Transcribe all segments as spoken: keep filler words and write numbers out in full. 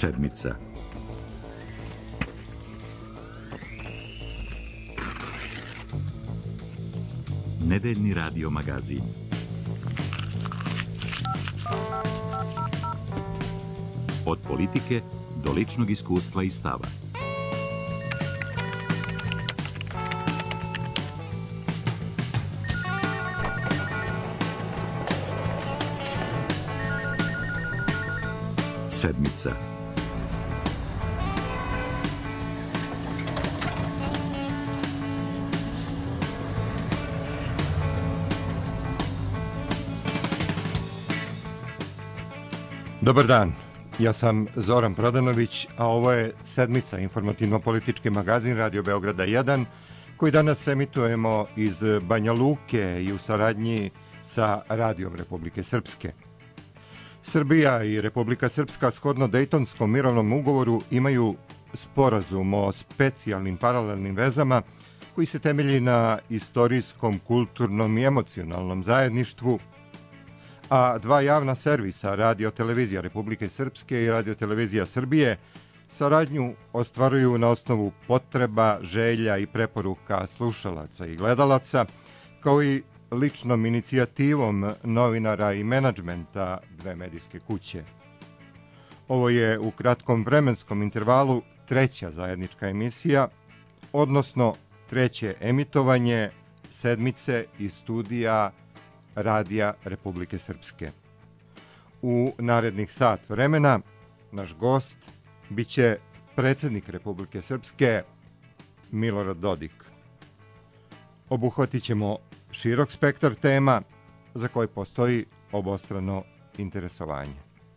Sedmica. Nedeljni radio magazin. Od politike do ličnog iskustva i stava. Sedmica. Dobar dan, ja sam Zoran Prodanović, a ovo je Sedmica, informativno-politički magazin Radio Beograda jedan, koji danas emitujemo iz Banja Luke i u saradnji sa Radijom Republike Srpske. Srbija i Republika Srpska shodno Dejtonskom mirovnom ugovoru imaju sporazum o specijalnim paralelnim vezama koji se temelji na istorijskom, kulturnom i emocionalnom zajedništvu, a dva javna servisa, Radio Televizija Republike Srpske i Radio Televizija Srbije, saradnju ostvaruju na osnovu potreba, želja i preporuka slušalaca i gledalaca, kao i ličnom inicijativom novinara i menadžmenta dve medijske kuće. Ovo je u kratkom vremenskom intervalu treća zajednička emisija, odnosno treće emitovanje Sedmice iz studija Radija Republike Srpske. U narednih sat vremena naš gost biće predsjednik Republike Srpske Milorad Dodik. Obuhvatit ćemo širok spektar tema za koje postoji obostrano interesovanje.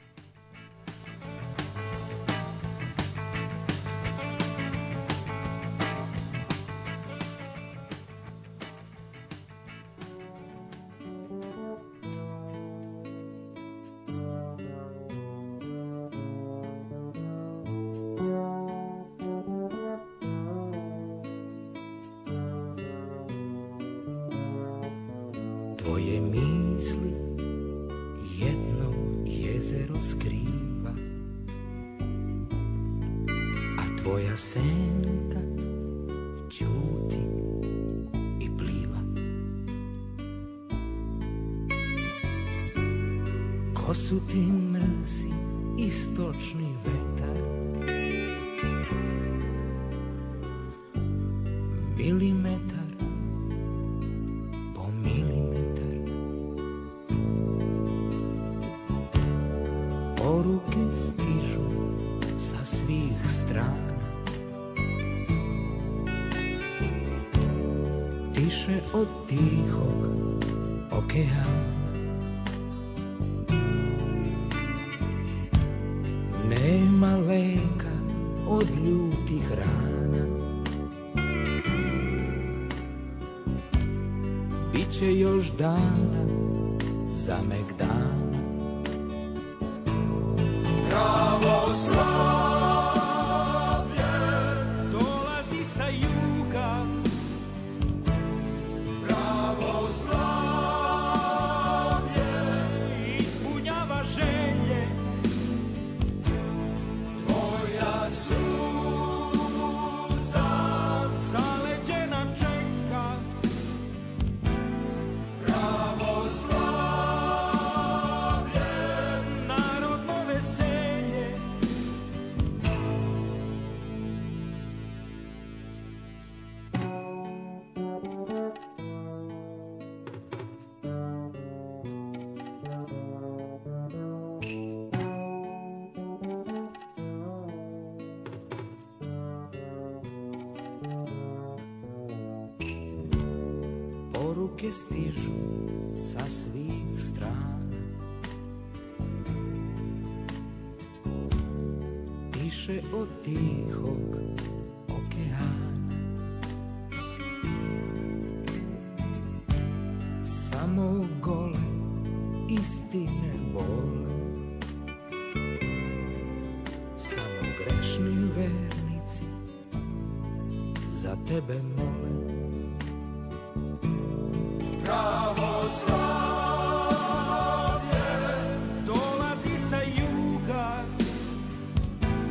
Tvoje misli jedno jezero skriva, a tvoja senka ćuti i pliva. Ko su ti mrzi istočni vetar, milimetar poruke stižu sa svih strana, tiše od tihog okeana. Nema leka od ljutih rana, biće još dana za megdana. Pravoslavlje dolazi sa juga, pravoslavlje ispunjava želje, tvoja suza sa leđe nam čeka. Pravoslavlje narodno veselje, poruke stižu sa svih strana, tiše od tihog okeana. Samo gole istine bole, samo grešni vernici za tebe mole. Pravoslavlje dolazi sa juga,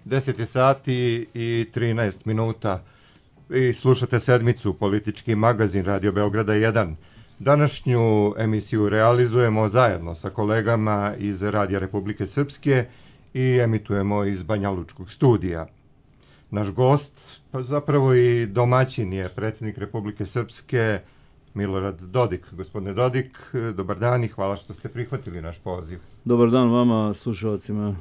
deset je sati i trinaest minuta i slušate sedmicu Politički magazin Radio Beograda jedan. Današnju emisiju realizujemo zajedno sa kolegama iz Radija Republike Srpske i emitujemo iz Banjalučkog studija. Naš gost, pa zapravo i domaćin, je predsjednik Republike Srpske Milorad Dodik. Gospodine Dodik, dobar dan i hvala što ste prihvatili naš poziv. Dobar dan vama, slušalcima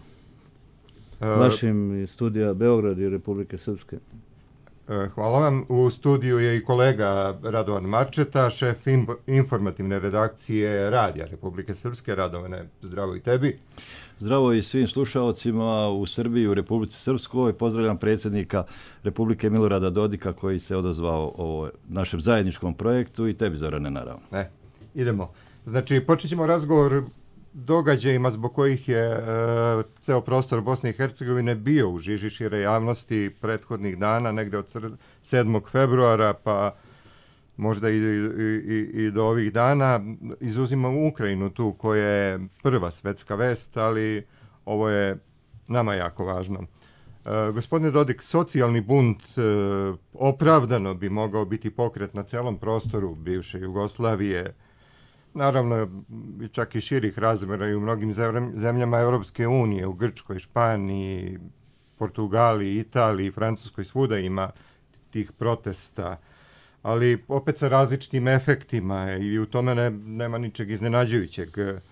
vašim studija Beograd i Republike Srpske. Hvala vam. U studiju je i kolega Radovan Marčeta, šef informativne redakcije Radija Republike Srpske. Radovane, zdravo i tebi. Zdravo i svim slušalcima u Srbiji, u Republici Srpskoj. Pozdravljam predsjednika Republike Milorada Dodika koji se odazvao o našem zajedničkom projektu i tebi, Zorane, naravno. E, idemo. Znači, počet ćemo razgovor događajima zbog kojih je e, ceo prostor Bosne i Hercegovine bio u žiži šire javnosti prethodnih dana, negde od sedmog februara pa možda i, i, i do ovih dana. Izuzimamo Ukrajinu tu koja je prva svetska vest, ali ovo je nama jako važno. E, gospodine Dodik, socijalni bunt e, opravdano bi mogao biti pokret na celom prostoru bivše Jugoslavije, naravno čak i širih razmjera i u mnogim zemljama Europske unije, u Grčkoj, Španiji, Portugaliji, Italiji, Francuskoj, svuda ima tih protesta, ali opet sa različitim efektima i u tome ne, nema ničeg iznenađujućeg.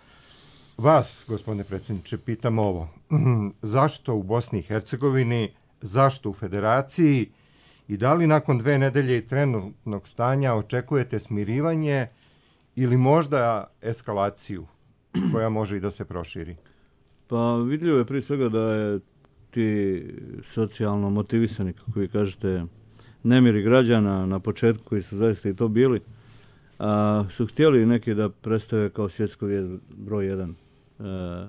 Vas, gospodine predsjedniče, pitam ovo. Zašto u Bosni i Hercegovini, zašto u Federaciji i da li nakon dve nedelje i trenutnog stanja očekujete smirivanje ili možda eskalaciju koja može i da se proširi? Pa vidljivo je prije svega da je ti socijalno motivisani, kako vi kažete, nemiri građana na početku, koji su zaista i to bili, a, su htjeli neki da predstave kao svjetsko vijest broj jedan a,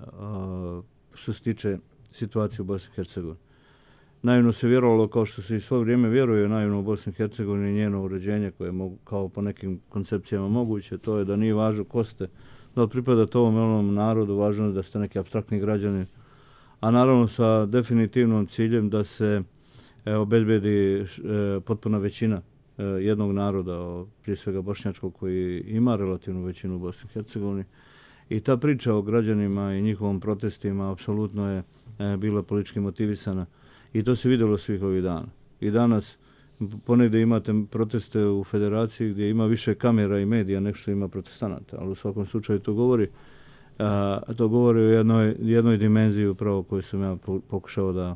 a, što se tiče situacije u Bosni i Hercegovini. Naivno se vjerovalo, kao što se i svo vrijeme vjeruje naivno u Bosni i Hercegovini, njeno uređenje koje je mogu, kao po nekim koncepcijama moguće, to je da nije važno ko ste, da pripadate ovom onom narodu, važno je da ste neki apstraktni građani, a naravno sa definitivnom ciljem da se e, obezbedi e, potpuna većina e, jednog naroda, prije svega bošnjačkog, koji ima relativnu većinu u Bosni i Hercegovini. I ta priča o građanima i njihovom protestima apsolutno je e, bila politički motivisana. I to se vidjelo svih ovih dana. I danas ponegdje imate proteste u Federaciji gdje ima više kamera i medija nego što ima protestanata, ali u svakom slučaju to govori, a, to govori o jednoj, jednoj dimenziji upravo koju sam ja pokušao da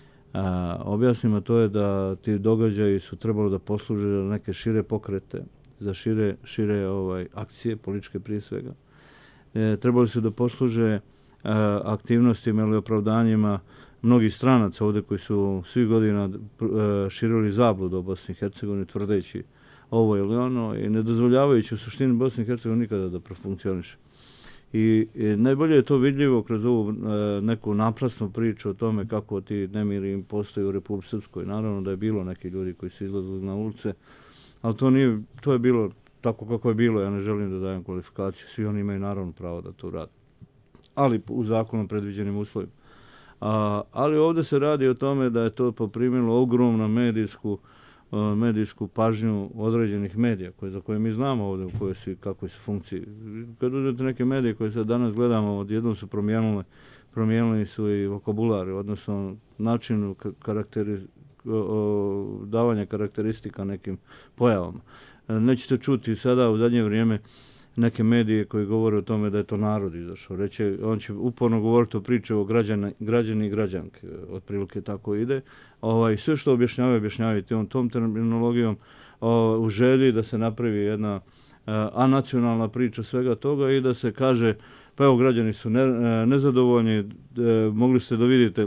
a, objasnim, a to je da ti događaji su trebalo da posluže za neke šire pokrete, za šire, šire ovaj, akcije, političke prije svega. E, trebali su da posluže a, aktivnostima ili opravdanjima mnogih stranaca ovdje koji su svih godina širili zabludu o Bosni i Hercegovini tvrdeći ovo ili ono i ne dozvoljavajući u suštini Bosni i Hercegovini nikada da profunkcioniše. I, i najbolje je to vidljivo kroz ovu e, neku naprasnu priču o tome kako ti nemiri postoji u Republici Srpskoj. Naravno da je bilo neki ljudi koji su izlazili na ulice, ali to, nije, to je bilo tako kako je bilo. Ja ne želim da dajem kvalifikaciju, svi oni imaju naravno pravo da to rade, ali u zakonom predviđenim uslovima. A, ali ovdje se radi o tome da je to poprimilo ogromnu medijsku, uh, medijsku pažnju određenih medija koje, za koje mi znamo ovdje u kojoj su, kakvoj su funkciji. Kad uzmete neke medije koje se danas gledamo, odjednom su promijenili, promijenili su i vokabulari, odnosno načinu karakteri, o, o, davanja karakteristika nekim pojavama. Nećete čuti sada u zadnje vrijeme neke medije koji govore o tome da je to narod izašao. Reće, on će uporno govoriti o priče o građani, građani i građanke. Otprilike tako ide. Ovaj, sve što objašnjavaju, objašnjavaju on tom terminologijom o, u želji da se napravi jedna a, anacionalna priča svega toga i da se kaže, pa evo, građani su ne, nezadovoljni, e, mogli ste da vidite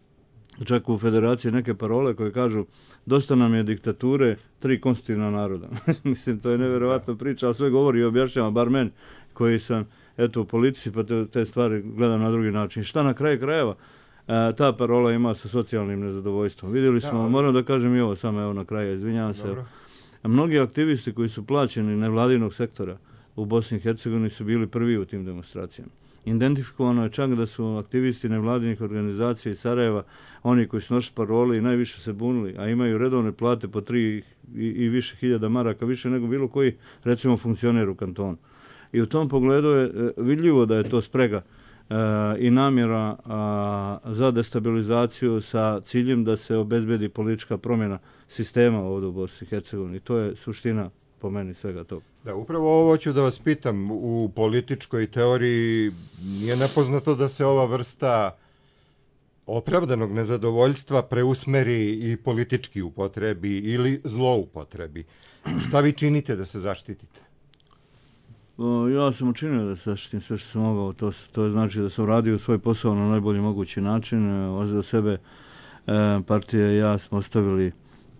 čak u Federaciji neke parole koje kažu dosta nam je diktature, tri konstitutivna naroda. Mislim, to je nevjerovatna priča, ali sve govori i objašnjava, bar meni koji sam eto, u politici, pa te, te stvari gledam na drugi način. Šta na kraju krajeva e, ta parola ima sa socijalnim nezadovoljstvom. Vidjeli smo, ja, ali... moram da kažem i ovo samo evo na kraju, izvinjavam se. Mnogi aktivisti koji su plaćeni nevladinog sektora u Bosni i Hercegovini su bili prvi u tim demonstracijama. Identifikovano je čak da su aktivisti nevladinih organizacija iz Sarajeva, oni koji su nosili parole i najviše se bunili, a imaju redovne plate po tri i, i više hiljada maraka, više nego bilo koji, recimo, funkcioner u kantonu. I u tom pogledu je vidljivo da je to sprega e, i namjera a, za destabilizaciju sa ciljem da se obezbedi politička promjena sistema ovdje u Bosni i Hercegovini. To je suština, po meni, svega toga. Da, upravo ovo ću da vas pitam. U političkoj teoriji nije nepoznato da se ova vrsta opravdanog nezadovoljstva preusmeri i politički upotrebi ili zloupotrebi. Šta vi činite da se zaštitite? Ja sam učinio da se zaštitim sve što sam mogao. To, to znači da sam radio svoj posao na najbolji mogući način. Za sebe partije i ja smo ostavili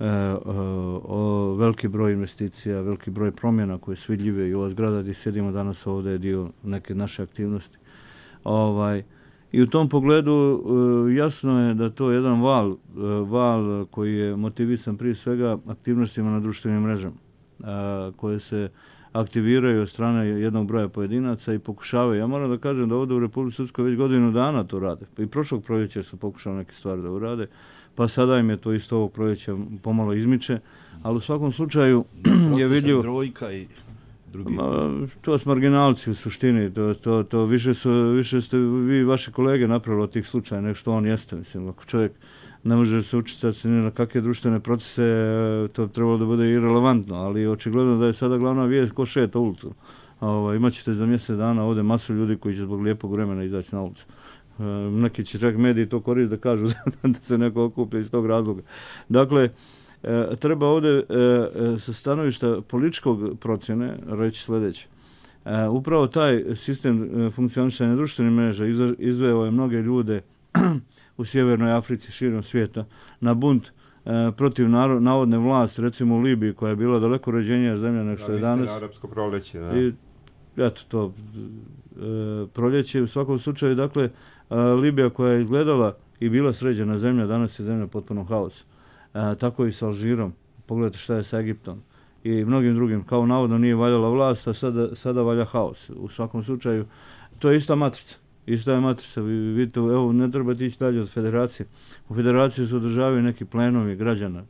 o, veliki broj investicija, veliki broj promjena koje su vidljive i ova zgrada gdje sjedimo danas ovdje je dio neke naše aktivnosti. Ovaj, I u tom pogledu jasno je da to je jedan val, val koji je motivisan prije svega aktivnostima na društvenim mrežama, koje se aktiviraju od strane jednog broja pojedinaca i pokušavaju. Ja moram da kažem da ovdje u Republici Srpskoj već godinu dana to rade. I prošlog proljeća su pokušali neke stvari da urade, pa sada im je to isto ovog proljeća pomalo izmiče, ali u svakom slučaju je vidljivo... Trojka i drugi... Ma, to su marginalci u suštini, to, to, to više, su, više ste vi vaše kolege napravili od tih slučaja, nek što on jeste. Mislim, ako čovjek ne može se učitati ni na kakve društvene procese, to bi trebalo da bude irelevantno, ali očigledno da je sada glavna vijest ko šeta ulicu. Ovo, imaćete za mjesec dana ovdje masu ljudi koji će zbog lijepog vremena izaći na ulicu. E, neki će čak mediji to koristiti da kažu da se neko okuplja iz tog razloga. Dakle, e, treba ovdje e, sa stanovišta političkog procjene reći sljedeće. E, upravo taj sistem e, funkcionisanja društvenih mreža izveo je mnoge ljude u Sjevernoj Africi, širom svijeta, na bunt e, protiv naro, navodne vlasti, recimo u Libiji, koja je bila daleko uređenija zemlja nego što je danas. Na arapsko proljeće, da. I, eto, to e, proljeće, u svakom slučaju, dakle, e, Libija koja je izgledala i bila sređena zemlja, danas je zemlja potpuno haos. E, tako i sa Alžirom. Pogledajte šta je sa Egiptom i mnogim drugim. Kao navodno nije valjala vlast, a sada, sada valja haos. U svakom slučaju, to je ista matrica. Ista je matrica, vi vidite, evo, ne trebate ići dalje od federacije. U federaciji se održavaju neki plenovi građana,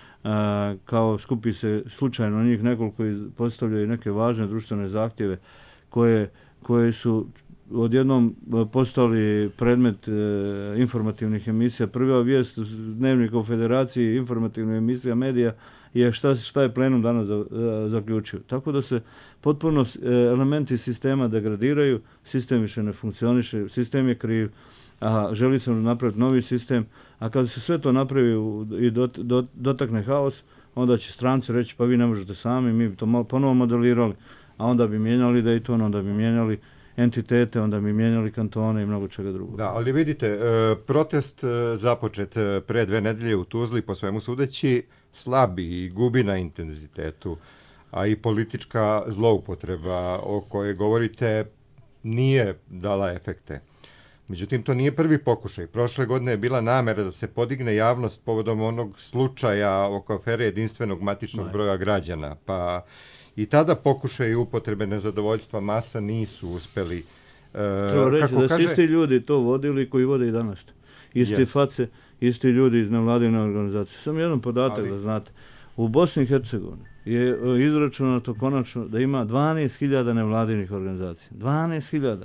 a, kao skupi se slučajno njih nekoliko i postavljaju neke važne društvene zahtjeve koje, koje su odjednom postali predmet e, informativnih emisija. Prva vijest dnevnika u federaciji, informativnih emisija, medija, je šta, šta je plenum danas za, za, zaključio. Tako da se potpuno e, elementi sistema degradiraju, sistem više ne funkcioniše, sistem je kriv, a želi se napraviti novi sistem, a kada se sve to napravi i dot, dot, dotakne haos, onda će stranci reći pa vi ne možete sami, mi bi to malo ponovo modelirali, a onda bi mijenjali Dayton, onda bi mijenjali entitete, onda bi mijenjali kantone i mnogo čega drugog. Da, ali vidite, protest započet pre dve nedelje u Tuzli, po svemu sudeći, slabi i gubi na intenzitetu, a i politička zloupotreba o kojoj govorite nije dala efekte. Međutim, to nije prvi pokušaj. Prošle godine je bila namera da se podigne javnost povodom onog slučaja oko afere jedinstvenog matičnog broja građana, pa i tada pokušaj upotrebe nezadovoljstva masa nisu uspeli. E, Treba reći kako da kaže... su isti ljudi to vodili koji vode i danas. Isti yes. face, isti ljudi iz nevladine organizacije. Samo jedan podatak Ali... da znate. U Bosni i Hercegovini je izračunato konačno da ima dvanaest hiljada nevladinih organizacija. dvanaest hiljada.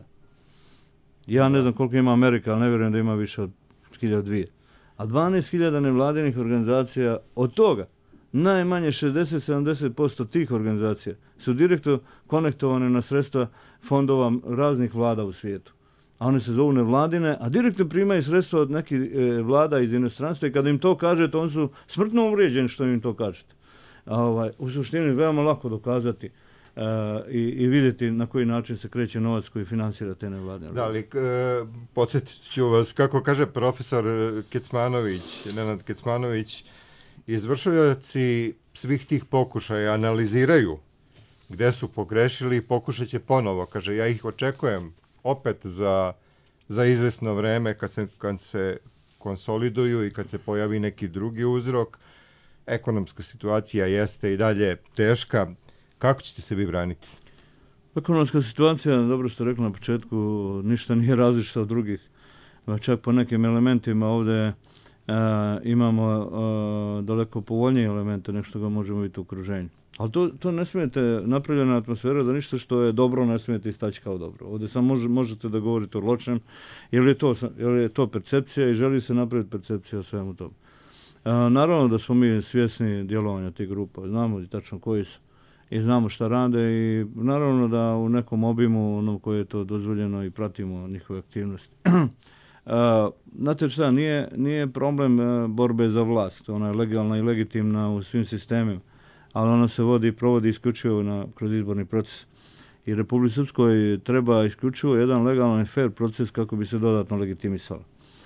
Ja ne znam koliko ima Amerika, ali ne vjerujem da ima više od hiljadu dvije. A dvanaest hiljada nevladinih organizacija, od toga najmanje šezdeset do sedamdeset posto tih organizacija su direktno konektovane na sredstva fondova raznih vlada u svijetu. A one se zovu nevladine, a direktno primaju sredstva od nekih e, vlada iz inostranstva i kada im to kažete, oni su smrtno uvrijeđeni što im to kažete. A, ovaj, u suštini veoma lako dokazati Uh, i, i vidjeti na koji način se kreće novac koji finansira te nevladine. Da, ali uh, podsjetit ću vas, kako kaže profesor Kecmanović, Nenad Kecmanović, izvršioci svih tih pokušaja analiziraju gde su pogrešili i pokušat će ponovo. Kaže, ja ih očekujem opet za, za izvesno vreme kad se, kad se konsoliduju i kad se pojavi neki drugi uzrok. Ekonomska situacija jeste i dalje teška. Kako ćete se vi braniti? Ekonomska situacija, dobro ste rekli na početku, ništa nije različita od drugih. Čak po nekim elementima ovdje uh, imamo uh, daleko povoljnije elemente, nešto ga možemo vidjeti u okruženju. Ali to, to ne smijete, napravljena atmosfera da ništa što je dobro ne smijete istaći kao dobro. Ovdje samo može, možete da govorite o lošem, jer je, to, jer je to percepcija i želi se napraviti percepcija o svemu tomu. Uh, naravno da smo mi svjesni djelovanja tih grupa, znamo i tačno koji su i znamo šta rade i naravno da u nekom obimu ono koje je to dozvoljeno i pratimo njihove aktivnosti. Uh, znate šta, nije, nije problem uh, borbe za vlast, ona je legalna i legitimna u svim sistemima, ali ona se vodi i provodi isključivo na, kroz izborni proces. I Republici Srpskoj treba isključivo jedan legalan i fair proces kako bi se dodatno legitimisalo.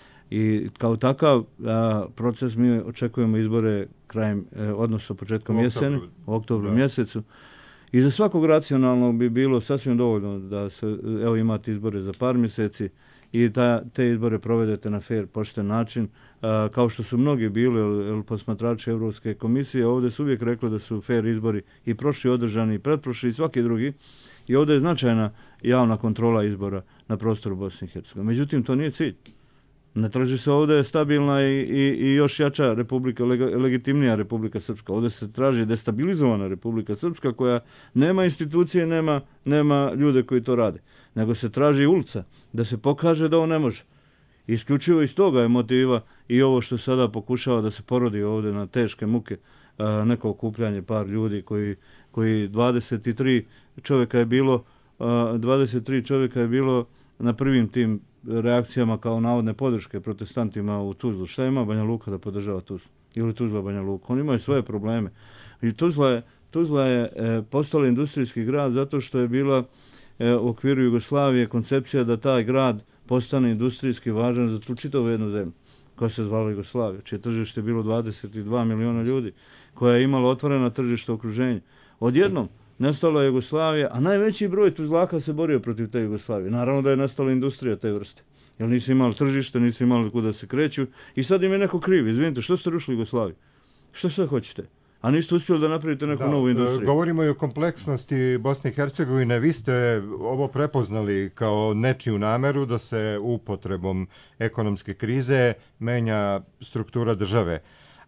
I kao takav a, proces mi očekujemo izbore krajem, e, odnosno početkom u jeseni, oktobru, u oktobru da. mjesecu. I za svakog racionalnog bi bilo sasvim dovoljno da se, evo imate izbore za par mjeseci i ta, te izbore provedete na fair, pošten način, a, kao što su mnogi bili, jer posmatrači Evropske komisije ovdje su uvijek rekli da su fair izbori i prošli održani, i pretprošli i svaki drugi. I ovdje je značajna javna kontrola izbora na prostoru Bosne i Hercegovine. Međutim, to nije cilj. Ne traži se ovdje stabilna i, i, i još jača republika, leg, legitimnija Republika Srpska. Ovdje se traži destabilizovana Republika Srpska koja nema institucije, nema, nema ljude koji to rade. Nego se traži ulica da se pokaže da on ne može. Isključivo iz toga je motiva i ovo što sada pokušava da se porodi ovdje na teške muke, a, neko okupljanje par ljudi koji, koji dvadeset tri čovjeka je bilo, a, dvadeset tri čovjeka je bilo na prvim tim reakcijama kao navodne podrške protestantima u Tuzlu. Šta ima Banja Luka da podržava Tuzlu? Ili Tuzla Banja Luka? Oni imaju svoje probleme. I Tuzla je, Tuzla je e, postala industrijski grad zato što je bila e, u okviru Jugoslavije koncepcija da taj grad postane industrijski važan za tu čitavu jednu zemlju koja se zvala Jugoslavija, čije tržište je bilo dvadeset dva miliona ljudi, koja je imala otvorena tržišta okruženja. Odjednom nastala je Jugoslavija, a najveći broj Tuzlaka se borio protiv te Jugoslavije. Naravno da je nastala industrija te vrste. Jer nisu imali tržište, nisu imali kuda se kreću. I sad im je neko kriv. Izvinite, što ste rušili Jugoslaviju? Što sve hoćete? A niste uspjeli da napravite neku da, novu industriju. Govorimo i o kompleksnosti Bosne i Hercegovine. Vi ste ovo prepoznali kao nečiju nameru da se upotrebom ekonomske krize menja struktura države.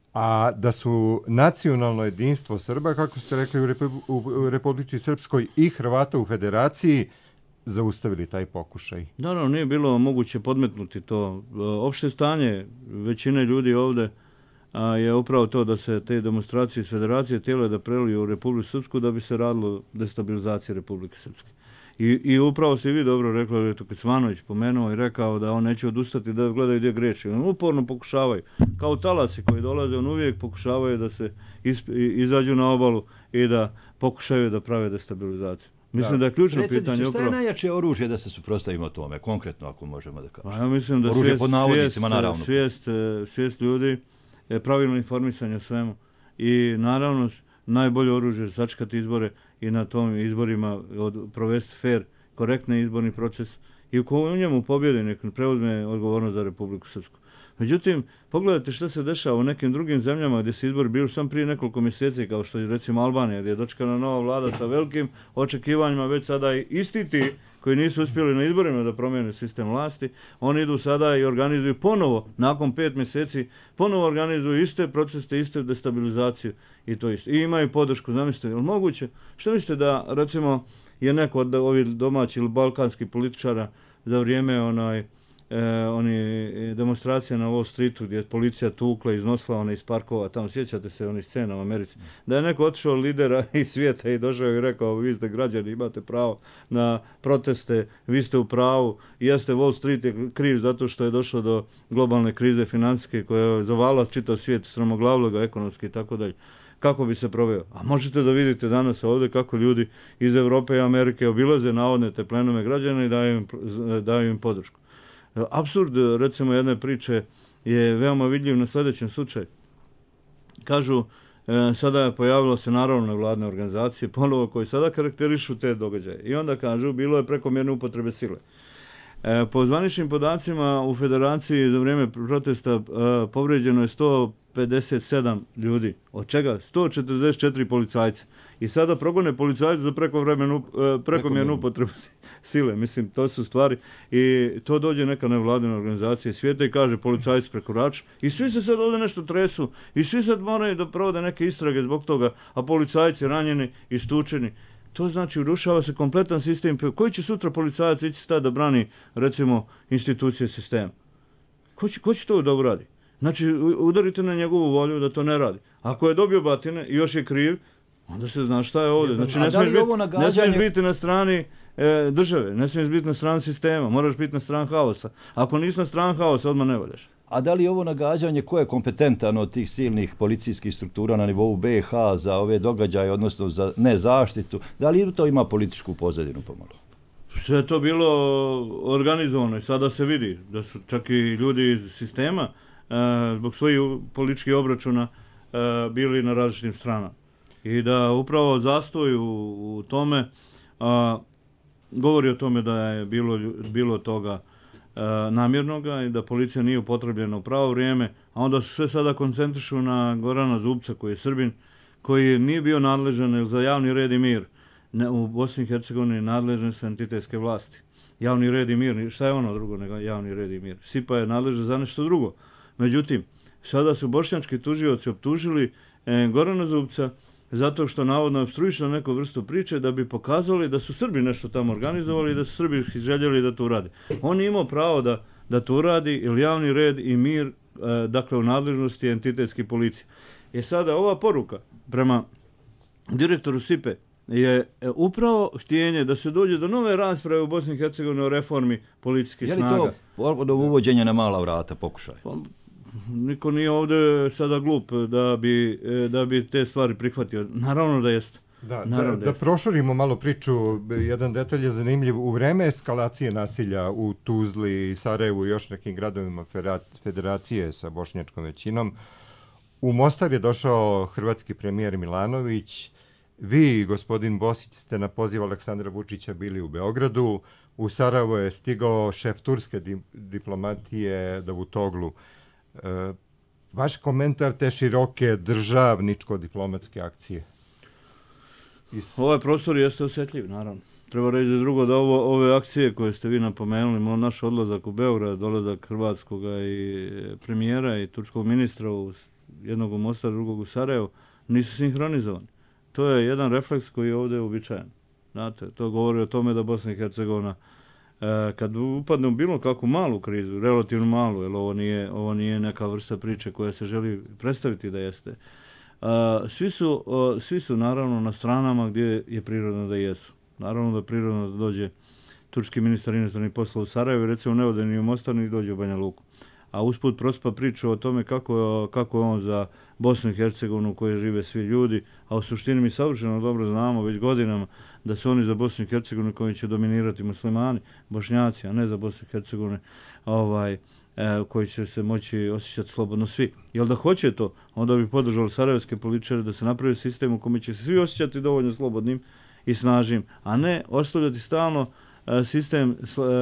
A da su nacionalno jedinstvo Srba, kako ste rekli u, Repu, u Republici Srpskoj i Hrvata u Federaciji, zaustavili taj pokušaj. Naravno, nije bilo moguće podmetnuti to. Opšte stanje većine ljudi ovdje a, je upravo to da se te demonstracije iz Federacije tijele da preliju u Republiku Srpsku da bi se radilo destabilizacije Republike Srpske. I, I upravo ste vi dobro rekli, jer je to Kecmanović pomenuo i rekao da on neće odustati da gledaju gdje greši. On uporno pokušavaju, kao talaci koji dolaze, on uvijek pokušavaju da se isp, izađu na obalu i da pokušaju da prave destabilizaciju. Mislim da, da je ključno Predsjedniče, pitanje upravo... upravo... Šta je najjače oružje da se suprotstavimo tome, konkretno ako možemo da kažemo? Ja mislim da oružje svijest, pod navodnicima, naravno. Svijest, svijest ljudi je pravilno informisanje o svemu. I naravno najbolje oružje je sačekati izbore i na tom izborima od, provesti fair, korektni izborni proces i u kojem njemu pobjedi nek preuzme odgovornost za Republiku Srpsku. Međutim, pogledajte što se dešava u nekim drugim zemljama gdje se izbor bio sam prije nekoliko mjeseci, kao što je recimo Albanija, gdje je dočekana nova vlada sa velikim očekivanjima, već sada i isti ti koji nisu uspjeli na izborima da promijene sistem vlasti, oni idu sada i organizuju ponovo, nakon pet mjeseci, ponovo organizuju iste procese, iste destabilizaciju i to isto. I imaju podršku, zamislite, je li moguće? Što mislite da, recimo, je neko od ovih domaćih ili balkanskih političara za vrijeme onaj E, oni demonstracije na Wall Streetu gdje je policija tukla, iznosila one iz parkova, tamo sjećate se onih scena u Americi, da je neko otišao lidera iz svijeta i došao i rekao vi ste građani, imate pravo na proteste, vi ste u pravu, jeste Wall Street je kriv zato što je došlo do globalne krize financijske koja je zavala čitav svijet, strmoglavloga ekonomski i tako dalje. Kako bi se proveo? A možete da vidite danas ovdje kako ljudi iz Europe i Amerike obilaze navodne te plenome građana i daju im, daju im podršku. Apsurd, recimo, jedne priče je veoma vidljiv na sljedećem slučaju. Kažu, e, sada je pojavilo se naravno nevladne organizacije, ponovo koji sada karakterišu te događaje. I onda kažu, bilo je prekomjerne upotrebe sile. E, po zvaničnim podacima u Federaciji za vrijeme protesta e, povrijeđeno je sto pedeset sedam ljudi, od čega sto četrdeset četiri policajca. I sada progone policajce za prekovremenu, e, prekomjernu upotrebu sile. Mislim, to su stvari. I to dođe neka nevladina organizacija svijeta i kaže policajci prekorač. I svi se sad ovdje nešto tresu. I svi sad moraju da provode neke istrage zbog toga, a policajci ranjeni, istučeni. To znači urušava se kompletan sistem. Koji će sutra policajac ići stati da brani, recimo, institucije sistema? Ko će, ko će to da uradi? Znači, udarite na njegovu volju da to ne radi. Ako je dobio batine i još je kriv, onda se zna šta je ovdje. Znači, ne smiješ biti, nagađanje... ne smiješ biti na strani e, države, ne smiješ biti na strani sistema, moraš biti na strani haosa. Ako nisi na strani haosa, odmah ne valjaš. A da li je ovo nagađanje, ko je kompetentan od tih silnih policijskih struktura na nivou B i H za ove događaje, odnosno za nezaštitu, da li to ima političku pozadinu pomalo? Sve je to bilo organizovano i sada se vidi da su čak i ljudi iz sistema e, zbog svojih političkih obračuna e, bili na različitim stranama. I da upravo zastoj u, u tome a, govori o tome da je bilo, bilo toga a, namjernoga i da policija nije upotrebljena u pravo vrijeme, a onda se sve sada koncentrišu na Gorana Zubca koji je Srbin, koji nije bio nadležan za javni red i mir. Ne, u Bosni i Hercegovini nadležne su entitetske vlasti. Javni red i mir, šta je ono drugo nego javni red i mir? Sipa je nadležan za nešto drugo. Međutim, sada su bošnjački tužioci optužili e, Gorana Zubca zato što navodno opstruiše neku vrstu priče da bi pokazali da su Srbi nešto tamo organizovali i da su Srbi željeli da to urade. On je imao pravo da, da to uradi, jer javni red i mir, e, dakle u nadležnosti entitetske policije. I sada ova poruka prema direktoru Sipe je upravo htjenje da se dođe do nove rasprave u Bosni i Hercegovini o reformi policijskih snaga. Je li to do uvođenja na mala vrata pokušaj? Niko nije ovdje sada glup da bi, da bi te stvari prihvatio. Naravno da jeste. Da, da, da, da proširimo malo priču, jedan detalj je zanimljiv. U vreme eskalacije nasilja u Tuzli, Sarajevu i još nekim gradovima federacije sa bošnjačkom većinom, u Mostar je došao hrvatski premijer Milanović. Vi, gospodin Bosić, ste na poziv Aleksandra Vučića bili u Beogradu. U Sarajevo je stigao šef turske diplomatije Davutoglu. E, vaš komentar te široke državničko-diplomatske akcije? Is... Ovaj prostor jeste osjetljiv, naravno. Treba reći drugo da ovo, ove akcije koje ste vi napomenuli, naš odlazak u Beograd, dolazak hrvatskog i premijera i turskog ministra, u jednog u Mostar, drugog u Sarajevo, nisu sinhronizovani. To je jedan refleks koji je ovdje uobičajen. Znate, to govori o tome da Bosna i Hercegovina e, kad upadne u bilo kakvu malu krizu, relativno malu, jer ovo nije, ovo nije neka vrsta priče koja se želi predstaviti da jeste, e, svi, su, o, svi su naravno na stranama gdje je prirodno da jesu. Naravno da je prirodno da dođe turski ministar inostranih poslova u Sarajevo, recimo ne ode ni u Mostar, ni dođe u Banja Luku. A usput prospa priča o tome kako, kako je on za Bosnu i Hercegovinu u kojoj žive svi ljudi, a u suštini mi savršeno dobro znamo već godinama da su oni za Bosnu i Hercegovinu koji će dominirati muslimani, bošnjaci, a ne za Bosnu i Hercegovinu ovaj, e, koji će se moći osjećati slobodno svi. Jel da hoće to, onda bi podržali sarajevske političare da se napravi sistem u kome će se svi osjećati dovoljno slobodnim i snažnim, a ne ostavljati stalno sistem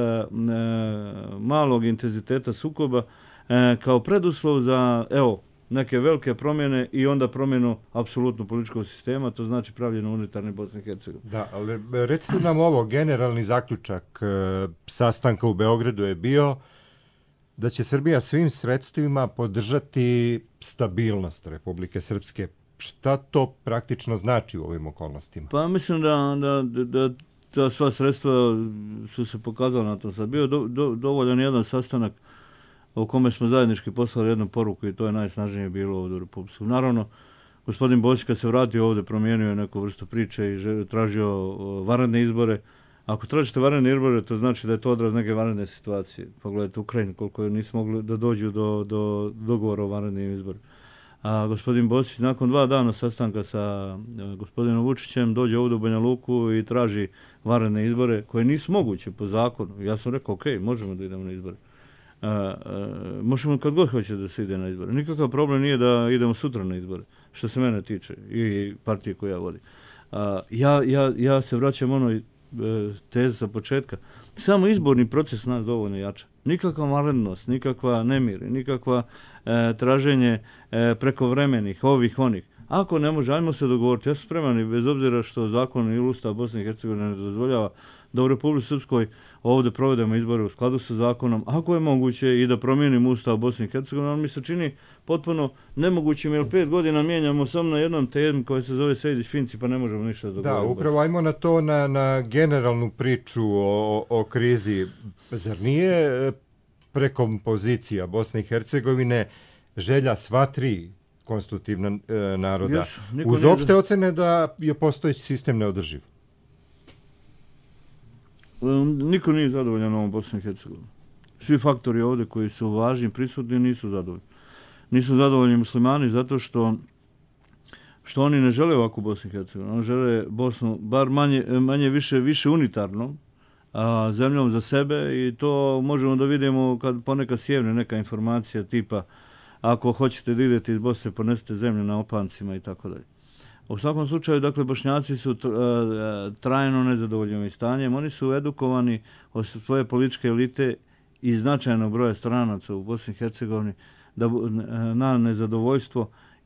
malog intenziteta sukoba kao preduslov za evo neke velike promjene i onda promjenu apsolutno političkog sistema, to znači pravljeno unutarnje Bosne i Hercegovine. Da, ali recite nam ovo, generalni zaključak sastanka u Beogradu je bio da će Srbija svim sredstvima podržati stabilnost Republike Srpske. Šta to praktično znači u ovim okolnostima? Pa mislim da, da, da ta sva sredstva su se pokazala na tom sad. Bio do, do, dovoljan jedan sastanak u kome smo zajednički poslali jednu poruku i to je najsnažnije bilo ovdje u Republici. Naravno, gospodin Bosić kad se vratio ovdje promijenio je neku vrstu priče i žel, tražio vanredne izbore. Ako tražite vanredne izbore, to znači da je to odraz neke vanredne situacije. Pogledajte Ukrajinu, koliko nisu mogli da dođu do, do dogovora o vanrednim izborima. A gospodin Bosić nakon dva dana sastanka sa gospodinom Vučićem dođe ovdje u Banja Luku i traži vanredne izbore koje nisu moguće po zakonu. Ja sam rekao, ok, možemo da idemo na izbore. A, a, možemo kad god hoće da se ide na izbore. Nikakav problem nije da idemo sutra na izbore, što se mene tiče i partije koju ja vodim. A, ja, ja, ja se vraćam onoj teza sa početka. Samo izborni proces nas dovoljno jača. Nikakva malednost, nikakva nemir, nikakva e, traženje e, prekovremenih, ovih, onih. Ako ne može, ajmo se dogovoriti. Ja sam spreman i bez obzira što zakon i Ustav Bosne i Hercegovine ne dozvoljava da u Republici Srpskoj ovdje provedemo izbore u skladu sa zakonom, ako je moguće i da promijenimo Ustav Bosne i Hercegovine, ali mi se čini potpuno nemogućim, jer pet godina mijenjamo samo na jednom temu koja se zove Sejdić-Finci, pa ne možemo ništa dogovoriti. Da, upravo ajmo na to, na, na generalnu priču o, o krizi. Zar nije prekompozicija Bosne i Hercegovine želja sva tri konstitutivna e, naroda, yes, uz opšte ocene da je postojeći sistem neodrživ? Niko nije zadovoljan ovom Bosni i Hercegovini. Svi faktori ovdje koji su važni, prisutni, nisu zadovoljni. Nisu zadovoljni muslimani zato što što oni ne žele ovakvu Bosnu i Hercegovinu. Oni žele Bosnu bar manje, manje više, više unitarnom, a, zemljom za sebe, i to možemo da vidimo kad ponekad sjevne neka informacija tipa ako hoćete da idete iz Bosne, ponesete zemlju na opancima i tako dalje. U svakom slučaju, dakle, Bošnjaci su trajno nezadovoljni stanjem. Oni su edukovani od svoje političke elite i značajnog broja stranaca u Bosni i Hercegovini da, na nezadovoljstvo,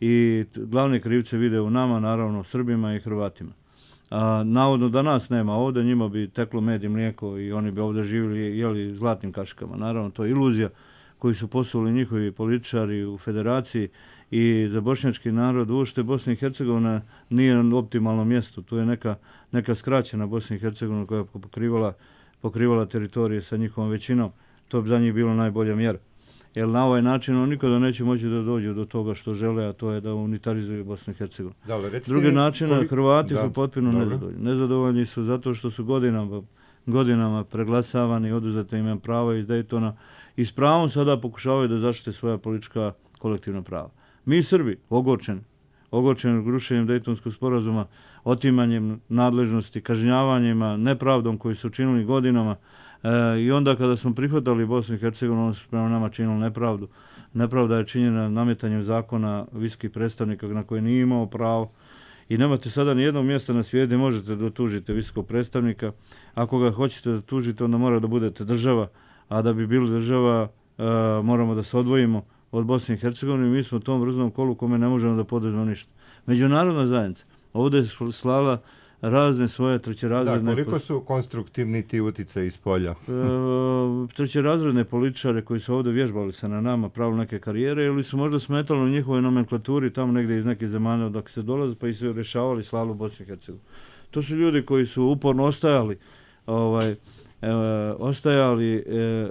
i glavne krivce vide u nama, naravno Srbima i Hrvatima. A, navodno da nas nema ovdje, njima bi teklo med i mlijeko i oni bi ovdje živjeli jeli zlatnim kaškama. Naravno, to je iluzija koju su posuli njihovi političari u federaciji, i za bošnjački narod uopšte Bosna i Hercegovina nije na optimalnom mjestu. Tu je neka, neka skraćena Bosna i Hercegovina koja je pokrivala, pokrivala teritorije sa njihovom većinom. To bi za njih bilo najbolja mjera. Jer na ovaj način on nikada neće moći da dođu do toga što žele, a to je da unitarizuju Bosnu i Hercegovinu. Drugi način, kolik... Hrvati da, su potpuno nezadovoljni. Nezadovoljni su zato što su godinama, godinama preglasavani, oduzete im prava iz Daytona, i s pravom sada pokušavaju da zaštite svoja politička kolektivna prava. Mi Srbi, ogorčeni, ogorčeni rušenjem Dejtonskog sporazuma, otimanjem nadležnosti, kažnjavanjima, nepravdom koju su činili godinama, e, i onda kada smo prihvatali Bosnu i Hercegovinu, oni su prema nama činili nepravdu. Nepravda je činjena nametanjem zakona visokih predstavnika na koje nije imao pravo, i nemate sada ni jednog mjesta na svijetu gdje možete da tužite visokog predstavnika. Ako ga hoćete da tužite, onda mora da budete država, a da bi bili država e, moramo da se odvojimo od Bosne i Hercegovine. Mi smo u tom vrznom kolu kome ne možemo da poduzmemo ništa. Međunarodna zajednica ovdje je slala razne svoje trećerazredne... Da, koliko su konstruktivni ti uticaji iz polja? E, trećerazredne političare koji su ovdje vježbali se na nama, pravili neke karijere, ili su možda smetali u njihovoj nomenklaturi tamo negdje iz neke zemalja dok se dolaze, pa i su rješavali slalu Bosne i Hercegovine. To su ljudi koji su uporno ostajali, ovaj, e, ostajali e,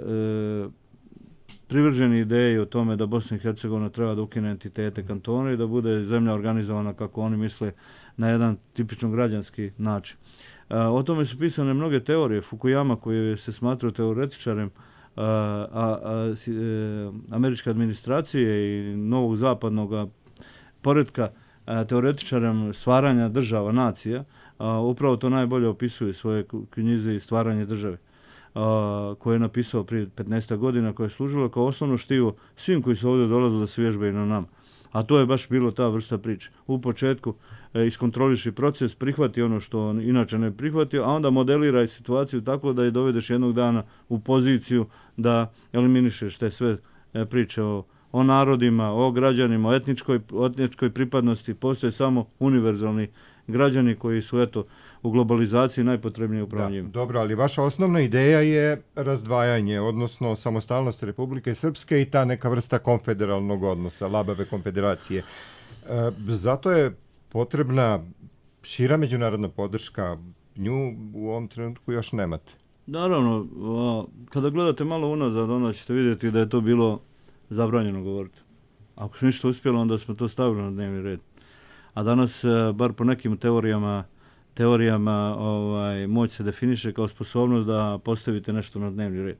e, privrženi ideji o tome da Bosna i Hercegovina treba da ukine entitete kantona i da bude zemlja organizovana kako oni misle na jedan tipično građanski način. A, o tome su pisane mnoge teorije. Fukuyama, koji se smatrao teoretičarem a, a, a, e, američke administracije i novog zapadnog poretka, a, teoretičarem stvaranja država, nacija, a, upravo to najbolje opisuje svoje knjize i stvaranje države, Uh, koje je napisao prije petnaest godina, koje je služilo kao osnovno štivo svim koji su ovdje dolazili da se vježbaju na nama. A to je baš bilo ta vrsta priče. U početku e, iskontroliši proces, prihvati ono što on inače ne prihvatio, a onda modeliraj situaciju tako da je dovedeš jednog dana u poziciju da eliminišeš te sve e, priče o, o narodima, o građanima, o etničkoj, o etničkoj pripadnosti. Postoje samo univerzalni građani koji su, eto, u globalizaciji najpotrebnije upravo njima. Dobro, ali vaša osnovna ideja je razdvajanje, odnosno samostalnost Republike Srpske i ta neka vrsta konfederalnog odnosa, labave konfederacije. E, zato je potrebna šira međunarodna podrška. Nju u ovom trenutku još nemate. Naravno, kada gledate malo unazad, onda ćete vidjeti da je to bilo zabranjeno govoriti. Ako se ništa uspjelo, onda smo to stavili na dnevni red. A danas, bar po nekim teorijama, teorijama ovaj, moć se definiše kao sposobnost da postavite nešto na dnevni red.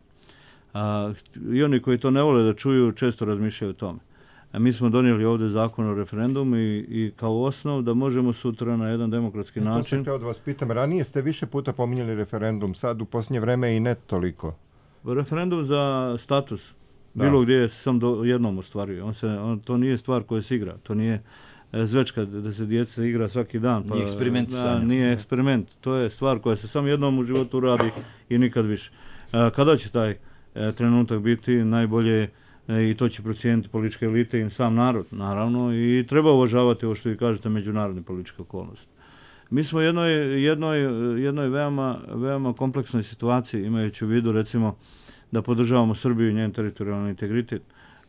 A, i oni koji to ne vole da čuju često razmišljaju o tome. A mi smo donijeli ovdje zakon o referendumu i, i kao osnov da možemo sutra na jedan demokratski način... To sam htio da vas pitam, ranije ste više puta pominjali referendum, sad u posljednje vreme i ne toliko. Referendum za status, bilo da. Gdje sam do jednom ostvario. On se, on, to nije stvar koja se igra, to nije... zvečka da se djeca igra svaki dan. Pa, nije eksperiment. Da, nije eksperiment. To je stvar koja se samo jednom u životu radi i nikad više. Kada će taj trenutak biti najbolje i to će procijeniti političke elite i sam narod, naravno, i treba uvažavati ovo što vi kažete, međunarodne političke okolnosti. Mi smo u jednoj, jednoj, jednoj veoma, veoma kompleksnoj situaciji, imajući u vidu, recimo, da podržavamo Srbiju i njen teritorijalni integritet,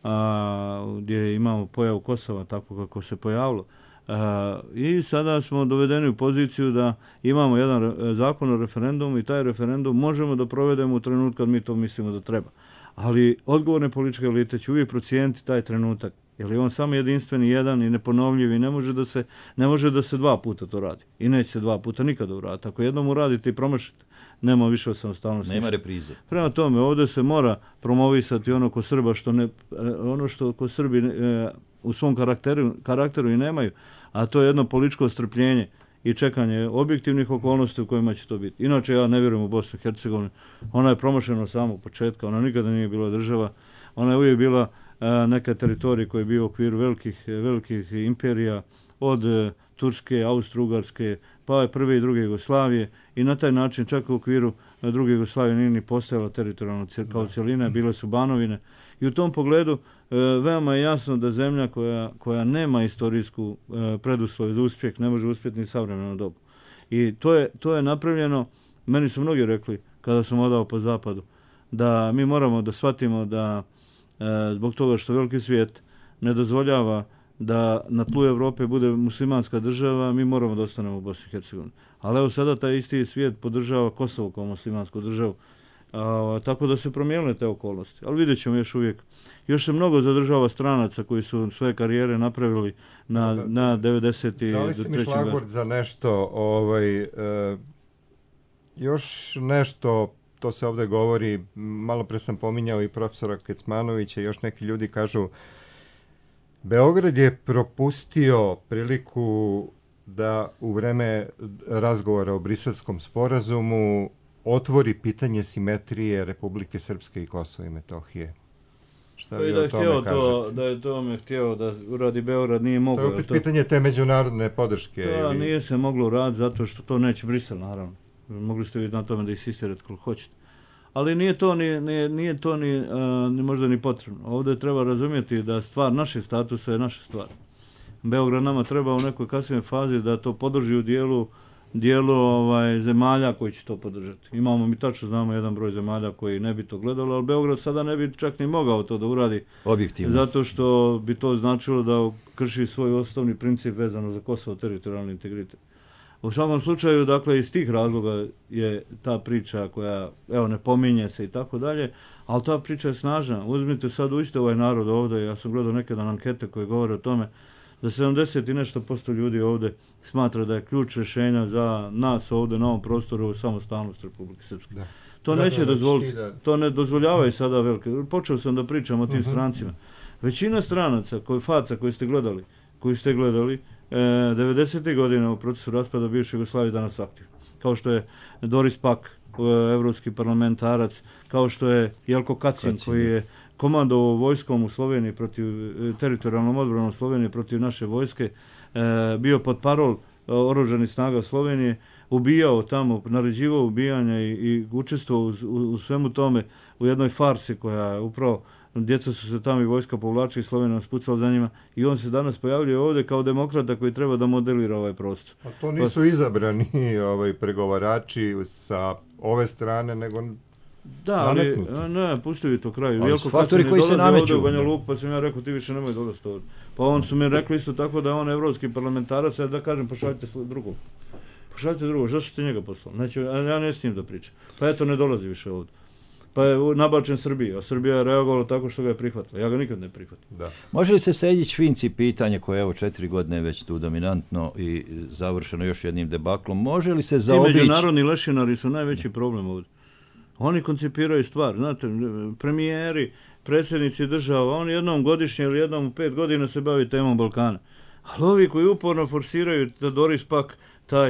a, gdje imamo pojavu Kosova tako kako se pojavilo. A, I sada smo dovedeni u poziciju da imamo jedan zakon o referendumu i taj referendum možemo da provedemo u trenutku kad mi to mislimo da treba. Ali odgovorne političke elite će uvijek procijeniti taj trenutak, jer je on samo jedinstveni, jedan i neponovljiv i ne može da se, ne može da se dva puta to radi. I neće se dva puta nikada uraditi. Ako jednom uradite i promašite, nema više od samostalnosti. Nema reprize. Prema tome, ovdje se mora promovisati ono ko Srba, što ne, ono što ko Srbi e, u svom karakteru, karakteru i nemaju, a to je jedno političko strpljenje i čekanje objektivnih okolnosti u kojima će to biti. Inače, ja ne vjerujem u Bosnu i Hercegovinu. Ona je promašena od samog početka, ona nikada nije bila država, ona je uvijek bila e, neka teritorija koja je bio u okviru velikih, velikih imperija, od e, Turske, Austro-Ugarske, pa je prve i druge Jugoslavije i na taj način čak u okviru druge Jugoslavije nije ni postojala teritorijalno kao cjelina, bile su banovine. I u tom pogledu e, veoma je jasno da zemlja koja, koja nema istorijsku e, preduslov za uspjeh ne može uspjeti ni savremeno dobu. I to je, to je napravljeno, meni su mnogi rekli kada sam odao po zapadu, da mi moramo da shvatimo da e, zbog toga što veliki svijet ne dozvoljava da na tlu Evrope bude muslimanska država, mi moramo da ostanemo u Bosni i Hercegovini. Ali evo sada taj isti svijet podržava Kosovo kao muslimansku državu, a, tako da se promijenile te okolnosti. Ali vidjet ćemo još uvijek. Još se mnogo zadržava stranaca koji su svoje karijere napravili na, da, na devedeset i Da li ste mi šlagvort za nešto, ovaj, e, još nešto, to se ovdje govori, malo pre sam pominjao i profesora Kecmanovića, još neki ljudi kažu, Beograd je propustio priliku da u vreme razgovora o Briselskom sporazumu otvori pitanje simetrije Republike Srpske i Kosova i Metohije. Šta vi o tome kažete? To, da je tome htio da uradi Beograd, nije moglo. To je opet pitanje te međunarodne podrške. Da, ili... nije se moglo uraditi zato što to neće Brisel, naravno. Mogli ste vidjeti na tome da insistirate koliko hoćete. Ali nije to ni, nije, nije to ni, a, ni možda ni potrebno. Ovdje treba razumjeti da stvar našeg statusa je naša stvar. Beograd nama treba u nekoj kasnijoj fazi da to podrži u dijelu, dijelu ovaj, zemalja koji će to podržati. Imamo, mi tačno znamo jedan broj zemalja koji ne bi to gledalo, ali Beograd sada ne bi čak ni mogao to da uradi. Objektivno. Zato što bi to značilo da krši svoj osnovni princip vezano za Kosovo teritorijalni integritet. U svakom slučaju, dakle, iz tih razloga je ta priča koja, evo, ne pominje se i tako dalje, ali ta priča je snažna. Uzmite sad, uđite ovaj narod ovdje, ja sam gledao neke dan ankete koje govore o tome, da sedamdeset i nešto posto ljudi ovdje smatra da je ključ rješenja za nas ovdje na ovom prostoru samostalnost Republike Srpske. Da. To da, neće da, dozvoliti, da... to ne dozvoljavaju sada velike. Počeo sam da pričam o tim uh-huh. strancima. Većina stranaca, koji, faca koji ste gledali, koji ste gledali, devedesetih godina u procesu raspada bivše Jugoslavije danas aktivno. Kao što je Doris Pak, evropski parlamentarac, kao što je Jelko Kacin, Kacin. koji je komandovao vojskom u Sloveniji protiv, teritorijalnom odbranom Slovenije protiv naše vojske, bio pod parol oružanih snaga Slovenije, ubijao tamo, naređivao ubijanja i, i učestvovao u, u, u svemu tome u jednoj farsi koja je upravo djeca su se tamo i vojska povlačila i Slovenija spucala za njima i on se danas pojavljuje ovdje kao demokrata koji treba da modelira ovaj prostor. A to nisu izabrani ovaj, pregovarači sa ove strane, nego da, ali, ne, pustili to kraju. Ali su faktori koji se nameću. U Banja Luku, pa sam ja rekao, ti više nemoj dolaziti ovdje. Pa on su mi rekli isto tako da je on evropski parlamentarac, ja da kažem, pošaljite drugog. Pošaljite drugog, zašto ste njega poslali? Neće, ja ne s njim da pričam. Pa eto, ne dolazi više ovdje. Pa je nabačen Srbija, a Srbija je reagovala tako što ga je prihvatila. Ja ga nikad ne prihvatim. Da. Može li se Sejdić Finci pitanje koje je evo četiri godine već tu dominantno i završeno još jednim debaklom, može li se zaobići? Ti međunarodni lešinari su najveći problem ovdje. Oni koncipiraju stvar, znate, premijeri, predsjednici država, oni jednom godišnje ili jednom u pet godina se bavi temom Balkana. Ali ovi koji uporno forsiraju da Doris Pak, taj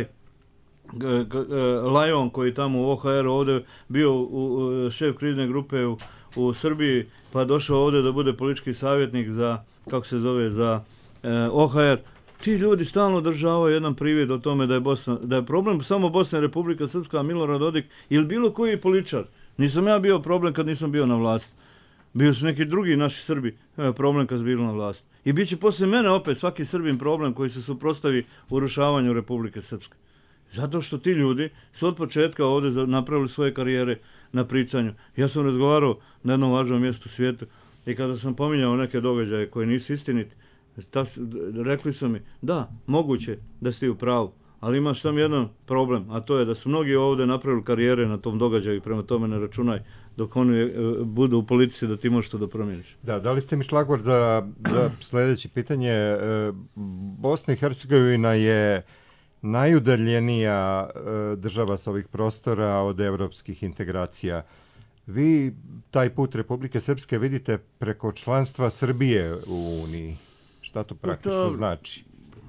Lajon koji tamo u O H R ovdje bio u, u, šef krizne grupe u, u Srbiji, pa došao ovdje da bude politički savjetnik za, kako se zove, za eh, O H R, ti ljudi stalno održavaju jedan privid o tome da je, Bosna, da je problem samo Bosna i Republika Srpska, Milorad Dodik ili bilo koji političar. Nisam ja bio problem kad nisam bio na vlasti. Bio su neki drugi naši Srbi problem kad su bili na vlasti. I bit će posle mene opet svaki Srbin problem koji se suprotstavi urušavanju Republike Srpske. Zato što ti ljudi su od početka ovdje napravili svoje karijere na pričanju. Ja sam razgovarao na jednom važnom mjestu u svijetu i kada sam pominjao neke događaje koje nisu istiniti, rekli su mi, da, moguće da ste u pravu, ali imaš samo jedan problem, a to je da su mnogi ovdje napravili karijere na tom događaju i prema tome ne računaj dok oni e, budu u politici da ti možeš to da promijeniš. Da, dali ste mi šlagvor za, za sljedeće pitanje. E, Bosna i Hercegovina je najudaljenija e, država sa ovih prostora od evropskih integracija. Vi taj put Republike Srpske vidite preko članstva Srbije u Uniji. Šta to praktično znači?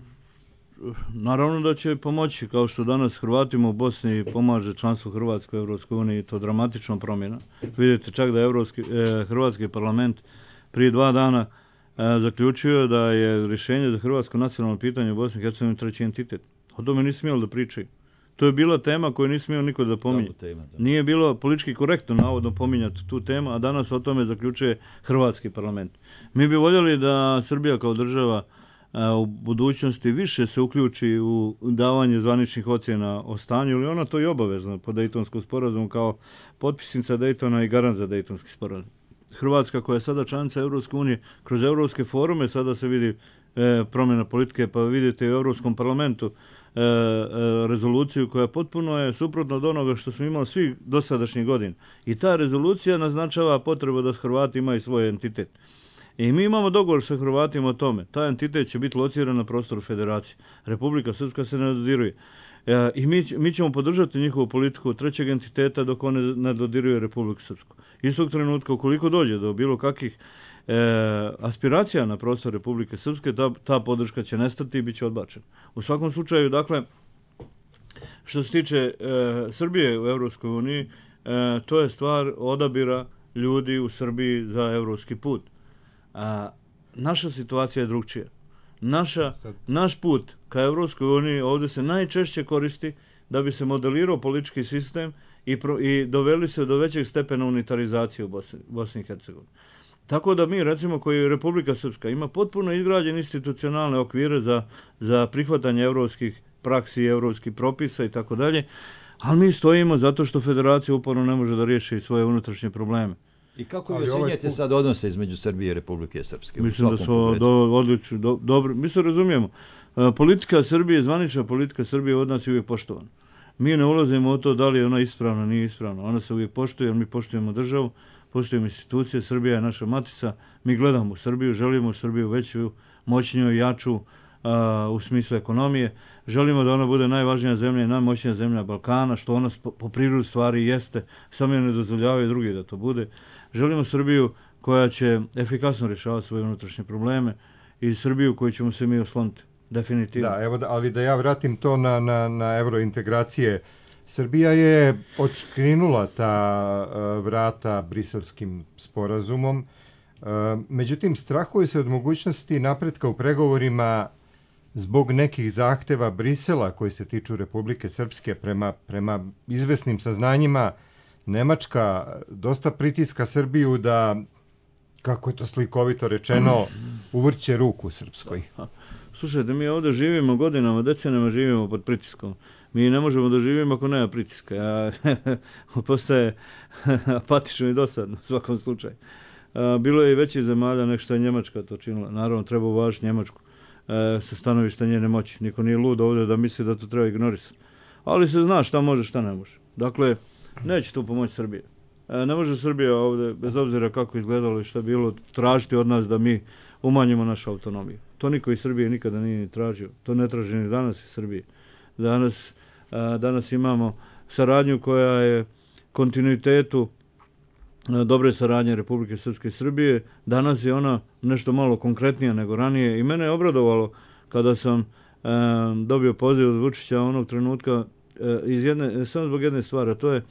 Naravno da će pomoći, kao što danas Hrvatima u Bosni pomaže članstvo Hrvatske u Evropskoj uniji, to dramatično promjena. Vidite čak da je Evropski, eh, Hrvatski parlament prije dva dana eh, zaključio da je rješenje za hrvatsko nacionalno pitanje u Bosni i Hercegovini treći entitet. O tome nisu smjeli da pričaju. To je bila tema koju nisam smio niko da pominje. Tema, da. Nije bilo politički korektno navodno pominjati tu temu, a danas o tome zaključuje Hrvatski parlament. Mi bi voljeli da Srbija kao država a, u budućnosti više se uključi u davanje zvaničnih ocjena o stanju, ili ona to i obavezno po Dejtonskom sporazumu kao potpisnica Dejtona i garant za Dejtonski sporazum. Hrvatska koja je sada članica Evropske unije, kroz evropske forume sada se vidi e, promjena politike, pa vidite i u Evropskom parlamentu E, e, rezoluciju koja potpuno je suprotno od onoga što smo imali svih dosadašnjih godina. I ta rezolucija naznačava potrebu da Hrvati imaju svoj entitet. I mi imamo dogovor sa Hrvatima o tome. Taj entitet će biti lociran na prostoru federacije. Republika Srpska se ne dodiruje. E, I mi, mi ćemo podržati njihovu politiku trećeg entiteta dok one ne dodiruje Republiku Srpsku. Istog trenutka, ukoliko dođe do bilo kakvih E, aspiracija na prostor Republike Srpske, ta, ta podrška će nestati i bit će odbačena. U svakom slučaju, dakle, što se tiče e, Srbije u Evropskoj uniji, e, to je stvar odabira ljudi u Srbiji za evropski put. A, naša situacija je drugčija. Naša, naš put ka Evropskoj uniji ovdje se najčešće koristi da bi se modelirao politički sistem i, pro, i doveli se do većeg stepena unitarizacije u Bosni, Bosni i Hercegovini. Tako da mi, recimo, koji Republika Srpska ima potpuno izgrađen institucionalne okvire za, za prihvatanje evropskih praksi, evropskih propisa i tako dalje, ali mi stojimo zato što federacija uporno ne može da riješi svoje unutrašnje probleme. I kako vi ocjenjujete ovaj... sad odnose između Srbije i Republike Srpske? Mislim da su do, odlično, do, dobro, mi se razumijemo. E, politika Srbije, zvanična politika Srbije od nas je uvijek poštovana. Mi ne ulazimo u to da li je ona ispravna, nije ispravna. Ona se uvijek poštuje, jer mi poštujemo državu, poštujemo institucije, Srbija je naša matica, mi gledamo u Srbiju, želimo u Srbiju veću, moćniju, jaču a, u smislu ekonomije, želimo da ona bude najvažnija zemlja i najmoćnija zemlja Balkana, što ona po, po prirodi stvari jeste, samo je ne dozvoljavaju drugi da to bude. Želimo Srbiju koja će efikasno rješavati svoje unutrašnje probleme i Srbiju koju ćemo se mi osloniti, definitivno. Da, evo, ali da ja vratim to na, na, na eurointegracije. Srbija je odškrinula ta uh, vrata briselskim sporazumom. Uh, međutim, strahuje se od mogućnosti napretka u pregovorima zbog nekih zahteva Brisela koji se tiču Republike Srpske. Prema, prema izvesnim saznanjima, Nemačka dosta pritiska Srbiju da, kako je to slikovito rečeno, uvrće ruku Srpskoj. Slušajte, mi ovdje živimo godinama, decenijama živimo pod pritiskom. Mi ne možemo da živimo ako nema pritiska. Ja, postaje apatično i dosadno u svakom slučaju. A, bilo je i većih zemalja nek što je Njemačka to činila. Naravno, treba uvažiti Njemačku e, sa stanovišta njene moći. Niko nije lud ovdje da misli da to treba ignorisati. Ali se zna šta može, šta ne može. Dakle, neće tu pomoći Srbije. E, ne može Srbija ovdje, bez obzira kako izgledalo i šta bilo, tražiti od nas da mi umanjimo našu autonomiju. To niko iz Srbije nikada nije ni tražio. To ne traži ni danas iz Srbije. Danas, a, danas imamo saradnju koja je kontinuitetu a, dobre saradnje Republike Srpske i Srbije. Danas je ona nešto malo konkretnija nego ranije i mene je obradovalo kada sam a, dobio poziv od Vučića onog trenutka a, iz jedne, samo zbog jedne stvari, a to je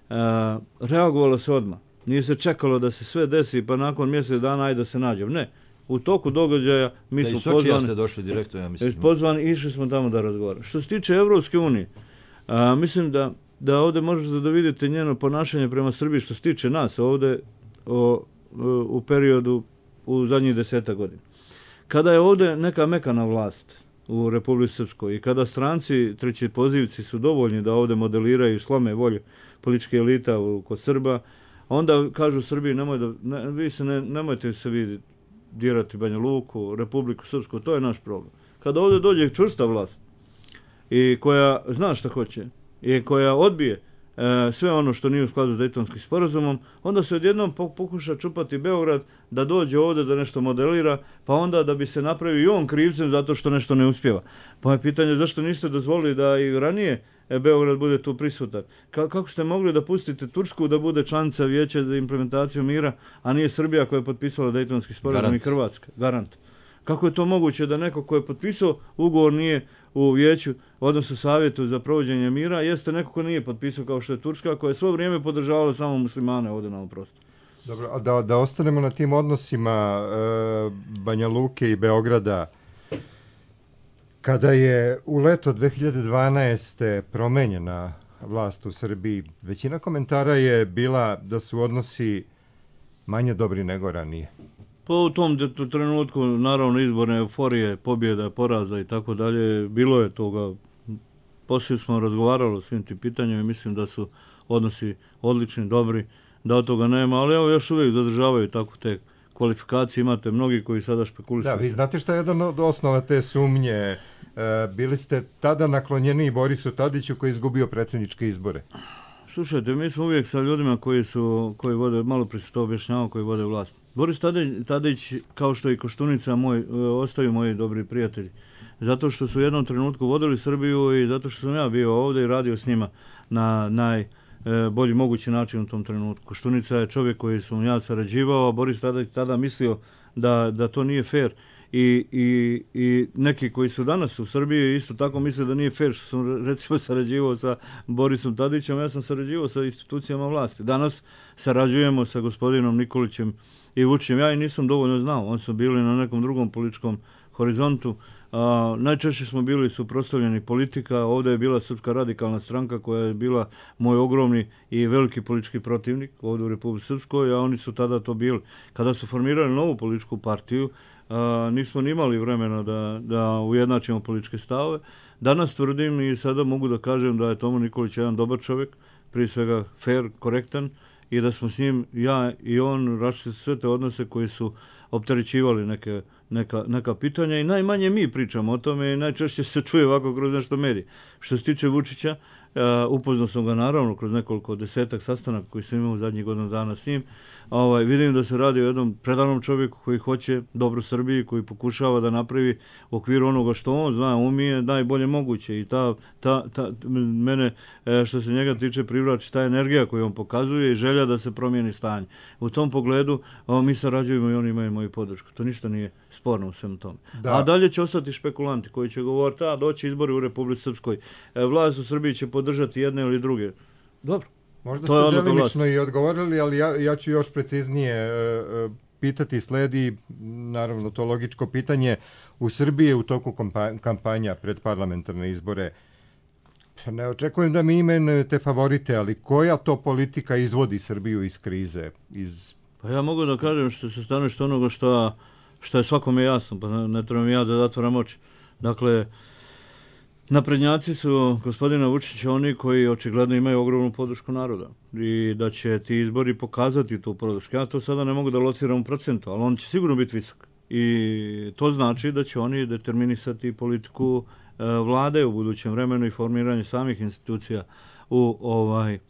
a, reagovalo se odmah. Nije se čekalo da se sve desi pa nakon mjesec dana ajde da se nađem. Ne. u toku događaja mi da smo iz Sočija pozvani, ste došli direktno, ja mislim. pozvani i išli smo tamo da razgovaramo. Što se tiče Evropske unije, a, mislim da, da ovdje možete da vidite njeno ponašanje prema Srbiji što se tiče nas ovdje o, o, u periodu u zadnjih deseta godina. Kada je ovdje neka mekana vlast u Republici Srpskoj i kada stranci, treći pozivci su dovoljni da ovdje modeliraju i slome volju političke elita u, kod Srba, onda kažu Srbiji nemoj da, ne, vi se ne, nemojte se vi dirati Banja Luku, Republiku Srpsku, to je naš problem. Kada ovdje dođe čvrsta vlast i koja zna šta hoće i koja odbije e, sve ono što nije u skladu s Dejtonskim sporazumom, onda se odjednom pokuša čupati Beograd da dođe ovdje da nešto modelira, pa onda da bi se napravio i on krivcem zato što nešto ne uspjeva. Pa je pitanje zašto niste dozvolili da i ranije Beograd bude tu prisutan. Ka- kako ste mogli da pustite Tursku da bude članica Vijeća za implementaciju mira, a nije Srbija koja je potpisala Dejtonski sporazum i Hrvatska? Garant. Kako je to moguće da neko ko je potpisao ugovor nije u vijeću, odnosno savjetu za provođenje mira, jeste neko ko nije potpisao kao što je Turska, koja je svo vrijeme podržavala samo muslimane ovdje na ovom prostoru. Dobro, a da, da ostanemo na tim odnosima e, Banja Luke i Beograda. Kada je u leto dve hiljade dvanaeste promenjena vlast u Srbiji, većina komentara je bila da su odnosi manje dobri nego ranije. Pa u tom trenutku, naravno, izborne euforije, pobjeda, poraza i tako dalje, bilo je toga. Poslije smo razgovarali o svim tim pitanjima i mislim da su odnosi odlični, dobri, da od toga nema, ali evo još uvijek zadržavaju tako te kvalifikacije, imate mnogi koji sada špekulišu. Da, vi znate šta je jedan od osnova te sumnje? E, bili ste tada naklonjeni Borisu Tadiću koji je izgubio predsjedničke izbore. Slušajte, mi smo uvijek sa ljudima koji su, koji vode, malo prije se to objašnjavao, koji vode vlast. Boris Tadić, Tadić kao što i Koštunica, moj, ostaju moji dobri prijatelji. Zato što su u jednom trenutku vodili Srbiju i zato što sam ja bio ovdje i radio s njima na najbolji mogući način u tom trenutku. Koštunica je čovjek koji sam ja sarađivao, a Boris Tadić tada mislio da, da to nije fair. I, i, i neki koji su danas u Srbiji isto tako misle da nije fair što sam recimo sarađivao sa Borisom Tadićem, ja sam sarađivao sa institucijama vlasti. Danas sarađujemo sa gospodinom Nikolićem i Vučićem. Ja i nisam dovoljno znao, oni su bili na nekom drugom političkom horizontu. A, najčešće smo bili suprotstavljeni politika, ovdje je bila Srpska radikalna stranka koja je bila moj ogromni i veliki politički protivnik ovdje u Republici Srpskoj, a oni su tada to bili. Kada su formirali novu političku partiju, a, nismo ni imali vremena da, da ujednačimo političke stavove. Danas tvrdim i sada mogu da kažem da je Tomo Nikolić jedan dobar čovjek, prije svega fair, korektan, i da smo s njim, ja i on, rašli sve te odnose koji su opterećivali neke, neka, neka pitanja i najmanje mi pričamo o tome i najčešće se čuje ovako kroz nešto medije. Što se tiče Vučića, uh, upoznao sam ga naravno kroz nekoliko desetak sastanaka koji sam imao u zadnjih godinu dana s njim. Ovaj, vidim da se radi o jednom predanom čovjeku koji hoće dobro Srbiji, koji pokušava da napravi u okviru onoga što on zna, umije, najbolje moguće. I ta, ta, ta, mene, što se njega tiče, privlači ta energija koju on pokazuje i želja da se promijeni stanje. U tom pogledu o, mi sarađujemo i oni imaju moju podršku. To ništa nije sporno u svem tome. Da. A dalje će ostati špekulanti koji će govoriti, a doći izbori u Republici Srpskoj. E, vlast u Srbiji će podržati jedne ili druge. Dobro. Možda ste delimično i odgovorili, ali ja, ja ću još preciznije e, pitati, sledi, naravno to logičko pitanje, u Srbiji u toku kampanja pred parlamentarne izbore. Ne očekujem da mi imenujete favorite, ali koja to politika izvodi Srbiju iz krize? Iz... Pa ja mogu da kažem što se stanovište onoga što, što je svakome jasno, pa ne, ne trebam ja da zatvaram oči. Dakle, naprednjaci su gospodina Vučića oni koji očigledno imaju ogromnu podršku naroda i da će ti izbori pokazati tu podršku. Ja to sada ne mogu da lociram u procentu, ali on će sigurno biti visok. I to znači da će oni determinisati politiku e, vlade u budućem vremenu i formiranje samih institucija u, ovaj,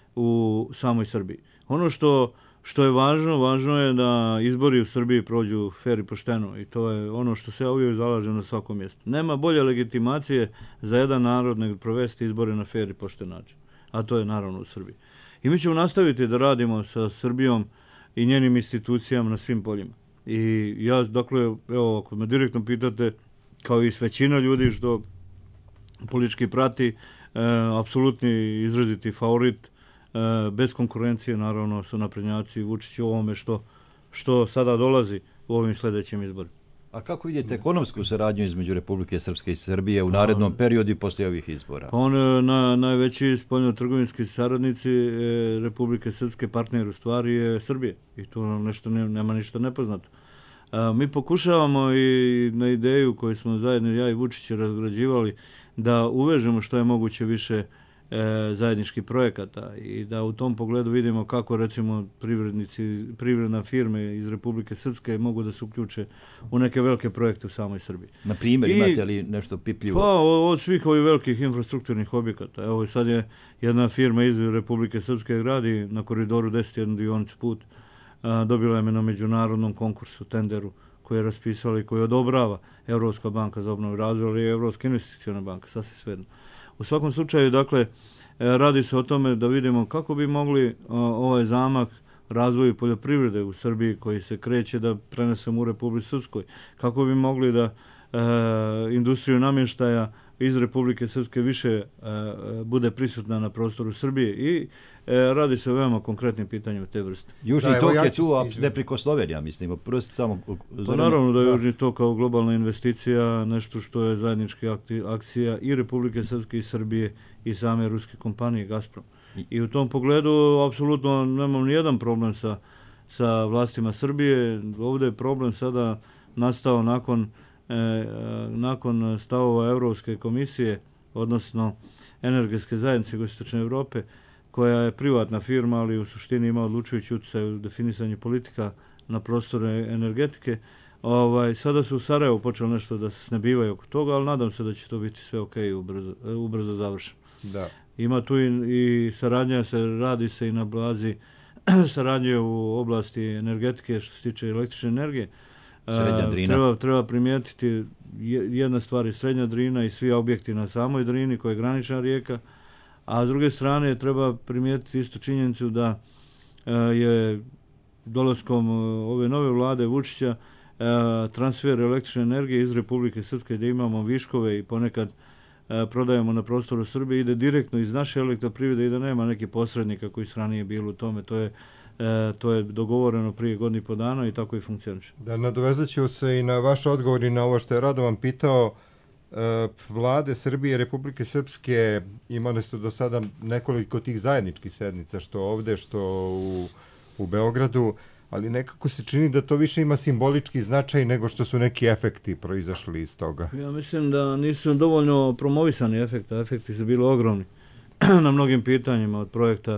u samoj Srbiji. Ono što Što je važno, važno je da izbori u Srbiji prođu fer i pošteno i to je ono što se ja uvijek zalažem na svakom mjestu. Nema bolje legitimacije za jedan narod nego provesti izbore na fer i pošten način, a to je naravno u Srbiji. I mi ćemo nastaviti da radimo sa Srbijom i njenim institucijama na svim poljima. I ja, dakle, evo, ako me direktno pitate, kao i s većina ljudi što politički prati, e, apsolutni izraziti favorit, bez konkurencije, naravno, su naprednjaci Vučić u ovome što, što sada dolazi u ovim sljedećim izborima. A kako vidite ekonomsku saradnju između Republike Srpske i Srbije u narednom periodu i poslije ovih izbora? Pa on na, najveći spoljno-trgovinski saradnici e, Republike Srpske, partner u stvari je Srbije. I tu nešto ne, nema ništa nepoznato. A, mi pokušavamo i na ideju koju smo zajedno ja i Vučić razgrađivali da uvežemo što je moguće više e, zajedničkih projekata i da u tom pogledu vidimo kako recimo privrednici, privredna firme iz Republike Srpske mogu da se uključe u neke velike projekte u samoj Srbiji. Na primjer, I, imate li nešto pipljivo? Pa od svih ovih velikih infrastrukturnih objekata. Evo sad je jedna firma iz Republike Srpske gradi na koridoru deset jednu dionicu put. A, dobila je me na međunarodnom konkursu, tenderu koji je raspisala i koji odobrava Evropska banka za obnovu i razvoj, ali i Evropska investiciona banka, sasvim svejedno. U svakom slučaju, dakle, radi se o tome da vidimo kako bi mogli ovaj zamak razvoju poljoprivrede u Srbiji koji se kreće da prenesemo u Republiku Srpskoj, kako bi mogli da e, industriju namještaja iz Republike Srpske više e, bude prisutna na prostoru Srbije i e, radi se o veoma konkretnim pitanjima te vrste. Južni tok je tu neprikosnoven, ja mislim. Prosto samo pa naravno da je Južni tok kao globalna investicija nešto što je zajednička akcija i Republike Srpske i Srbije i same ruske kompanije Gazprom. I u tom pogledu apsolutno nemam ni jedan problem sa, sa vlastima Srbije. Ovdje je problem sada nastao nakon E, nakon stavova Europske komisije, odnosno energetske zajednice Jugoistočne Europe, koja je privatna firma, ali u suštini ima odlučujući utjecaj u definisanju politika na prostoru energetike. Ovaj, sada su u Sarajevu počeli nešto da se snebivaju oko toga, ali nadam se da će to biti sve ok i ubrzo, ubrzo završeno. Da. Ima tu i, i saradnja, se radi se i na bazi saradnje u oblasti energetike što se tiče električne energije. Srednja Drina. Treba, treba primijetiti jedna stvar je Srednja Drina i svi objekti na samoj Drini koja je granična rijeka, a s druge strane treba primijetiti isto činjenicu da je dolaskom ove nove vlade Vučića transfer električne energije iz Republike Srpske gdje imamo viškove i ponekad prodajemo na prostoru Srbije ide direktno iz naše elektroprivrede i da nema nekih posrednika koji su ranije bili u tome. To je E, to je dogovoreno prije godinu i po dana i tako i funkcioniše. Da, nadovezat ću se i na vaš odgovor i na ovo što je Radovan pitao. E, vlade Srbije i Republike Srpske imali su do sada nekoliko tih zajedničkih sednica, što ovde, što u, u Beogradu, ali nekako se čini da to više ima simbolički značaj nego što su neki efekti proizašli iz toga. Ja mislim da nisu dovoljno promovisani efekti, efekti su bili ogromni na mnogim pitanjima od projekta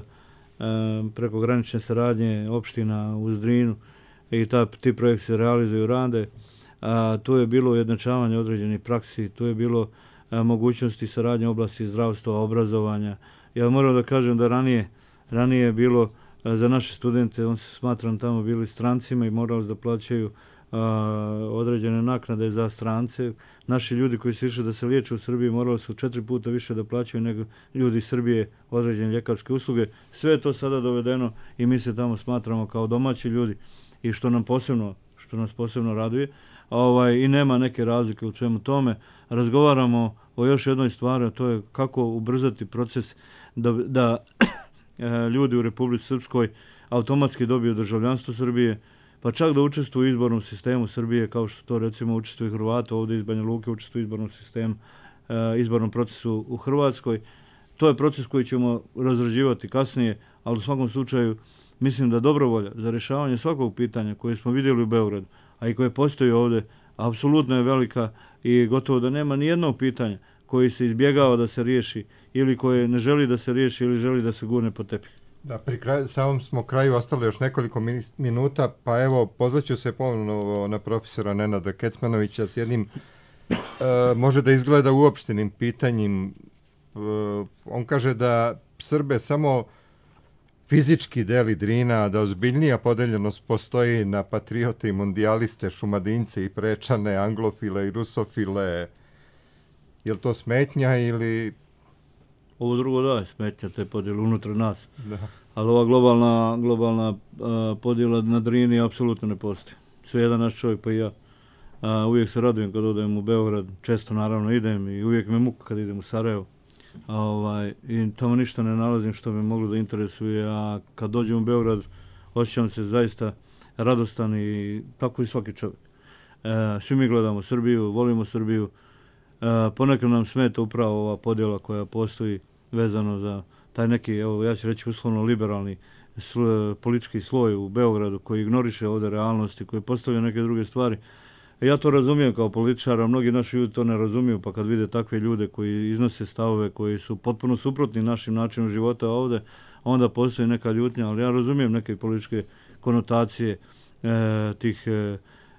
preko granične saradnje opština uz Drinu i ta, ti projekti se realizuju rade. A, tu je bilo ujednačavanje određenih praksi, tu je bilo a, mogućnosti saradnje u oblasti zdravstva, obrazovanja. Ja moram da kažem da ranije, ranije je bilo a, za naše studente, on se smatram tamo bili strancima i morali da plaćaju a, određene naknade za strance. Naši ljudi koji su išli da se liječe u Srbiji morali su četiri puta više da plaćaju nego ljudi iz Srbije određene ljekarske usluge. Sve je to sada dovedeno i mi se tamo smatramo kao domaći ljudi i što nam posebno, što nas posebno raduje. Ovaj, i nema neke razlike u svemu tome. Razgovaramo o još jednoj stvari, a to je kako ubrzati proces da, da ljudi u Republici Srpskoj automatski dobiju državljanstvo Srbije, pa čak da učestvuju u izbornom sistemu Srbije, kao što to recimo učestvuju Hrvata ovdje iz Banja Luke, učestvuju u izbornom sistemu, izbornom procesu u Hrvatskoj. To je proces koji ćemo razrađivati kasnije, ali u svakom slučaju mislim da dobrovolja za rješavanje svakog pitanja koje smo vidjeli u Beogradu, a i koje postoji ovdje, apsolutno je velika i gotovo da nema ni jednog pitanja koji se izbjegava da se riješi ili koje ne želi da se riješi ili želi da se gurne pod tepih. Da, pri kraju, samom smo kraju ostalo još nekoliko minuta, pa evo, pozvaću se ponovno na profesora Nenada Kecmanovića s jednim, e, može da izgleda uopštenim pitanjem. E, on kaže da Srbe samo fizički deli Drina, da ozbiljnija podeljenost postoji na patriote i mondijaliste, šumadince i prečane, anglofile i rusofile. Je li to smetnja ili... Ovo drugo da je smetnja te podjele unutar nas. Da. Ali ova globalna, globalna uh, podjela na Drini apsolutno ne postoji. Sve jedan naš čovjek pa i ja. Uh, uvijek se radujem kad odem u Beograd, često naravno idem i uvijek me muka kad idem u Sarajevo. A, ovaj, i tamo ništa ne nalazim što me moglo da interesuje, a kad dođem u Beograd osjećam se zaista radostan i tako i svaki čovjek. E, svi mi gledamo Srbiju, volimo Srbiju. E, ponekad nam smeta upravo ova podjela koja postoji vezano za taj neki, evo ja ću reći uslovno liberalni sl- politički sloj u Beogradu koji ignoriše ovdje realnosti, koji postavlja neke druge stvari. Ja to razumijem kao političar, a mnogi naši ljudi to ne razumiju, pa kad vide takve ljude koji iznose stavove koji su potpuno suprotni našim načinom života ovdje, onda postoji neka ljutnja, ali ja razumijem neke političke konotacije e, tih e,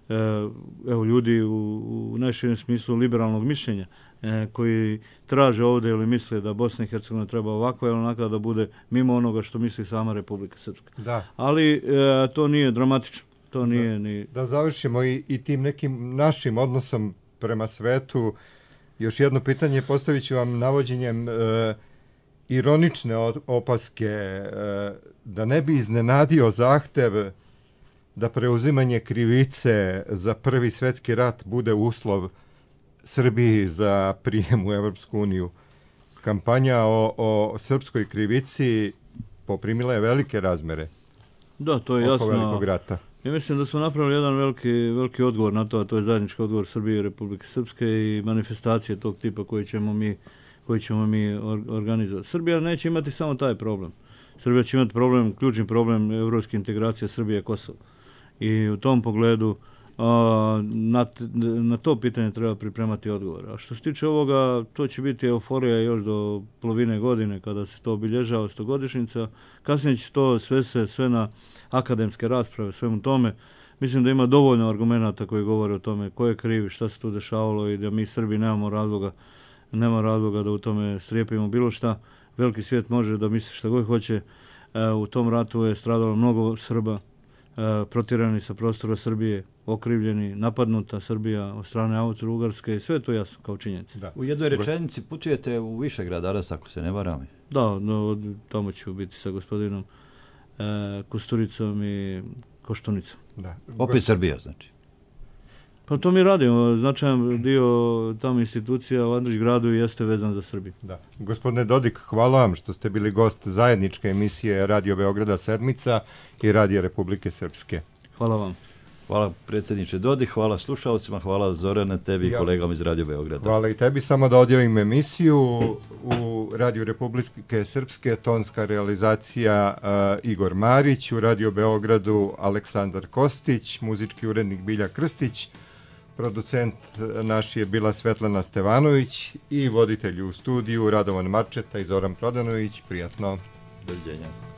evo, ljudi u, u najširem smislu liberalnog mišljenja, e, koji traže ovdje ili misle da Bosna i Hercegovina treba ovako ili onako da bude mimo onoga što misli sama Republika Srpska. Da. Ali e, to nije dramatično. To nije da, ni... da završimo i, i tim nekim našim odnosom prema svetu. Još jedno pitanje postavit ću vam navođenjem e, ironične opaske, e, da ne bi iznenadio zahtev da preuzimanje krivice za Prvi svjetski rat bude uslov Srbiji za prijem u Evropsku uniju. Kampanja o, o srpskoj krivici poprimila je velike razmere. Da, to je jasno. Oko velikog rata. Ja mislim da smo napravili jedan veliki, veliki odgovor na to, a to je zajednički odgovor Srbije i Republike Srpske i manifestacije tog tipa koji ćemo mi, koji ćemo mi organizovati. Srbija neće imati samo taj problem. Srbija će imati problem, ključni problem evropske integracije Srbije i Kosova. I u tom pogledu a, na, na to pitanje treba pripremati odgovor. A što se tiče ovoga, to će biti euforija još do polovine godine kada se to obilježava stogodišnjica. Kasnije će to sve se sve na akademske rasprave, svemu tome. Mislim da ima dovoljno argumenata koji govore o tome ko je krivi, šta se tu dešavalo i da mi Srbi nemamo razloga, nema razloga da u tome strijepimo bilo šta. Veliki svijet može da misli šta god hoće. E, u tom ratu je stradalo mnogo Srba, e, protirani sa prostora Srbije, okrivljeni, napadnuta Srbija od strane Austro-Ugarske, sve to jasno kao činjenica. Da. U jednoj rečenici putujete u Višegrad danas, ako se ne varam. Da, no, tamo ću biti sa gospodinom e, Kusturicom i Koštunicom. Da. Opet Gos... Srbija, znači. Pa to mi radimo. Značajan dio tamo institucija u Andrić gradu jeste vezan za Srbiju. Da. Gospodine Dodik, hvala vam što ste bili gost zajedničke emisije Radio Beograda sedmica i Radio Republike Srpske. Hvala vam. Hvala predsjedniče Dodik, hvala slušalcima, hvala Zorane, tebi i ja. kolegama iz Radio Beograda. Hvala i tebi, samo da odjavim emisiju u Radio Republike Srpske, tonska realizacija uh, Igor Marić, u Radio Beogradu Aleksandar Kostić, muzički urednik Bilja Krstić, producent naš je bila Svetlana Stevanović i voditelj u studiju Radovan Marčeta i Zoran Prodanović. Prijatno. Doviđenja.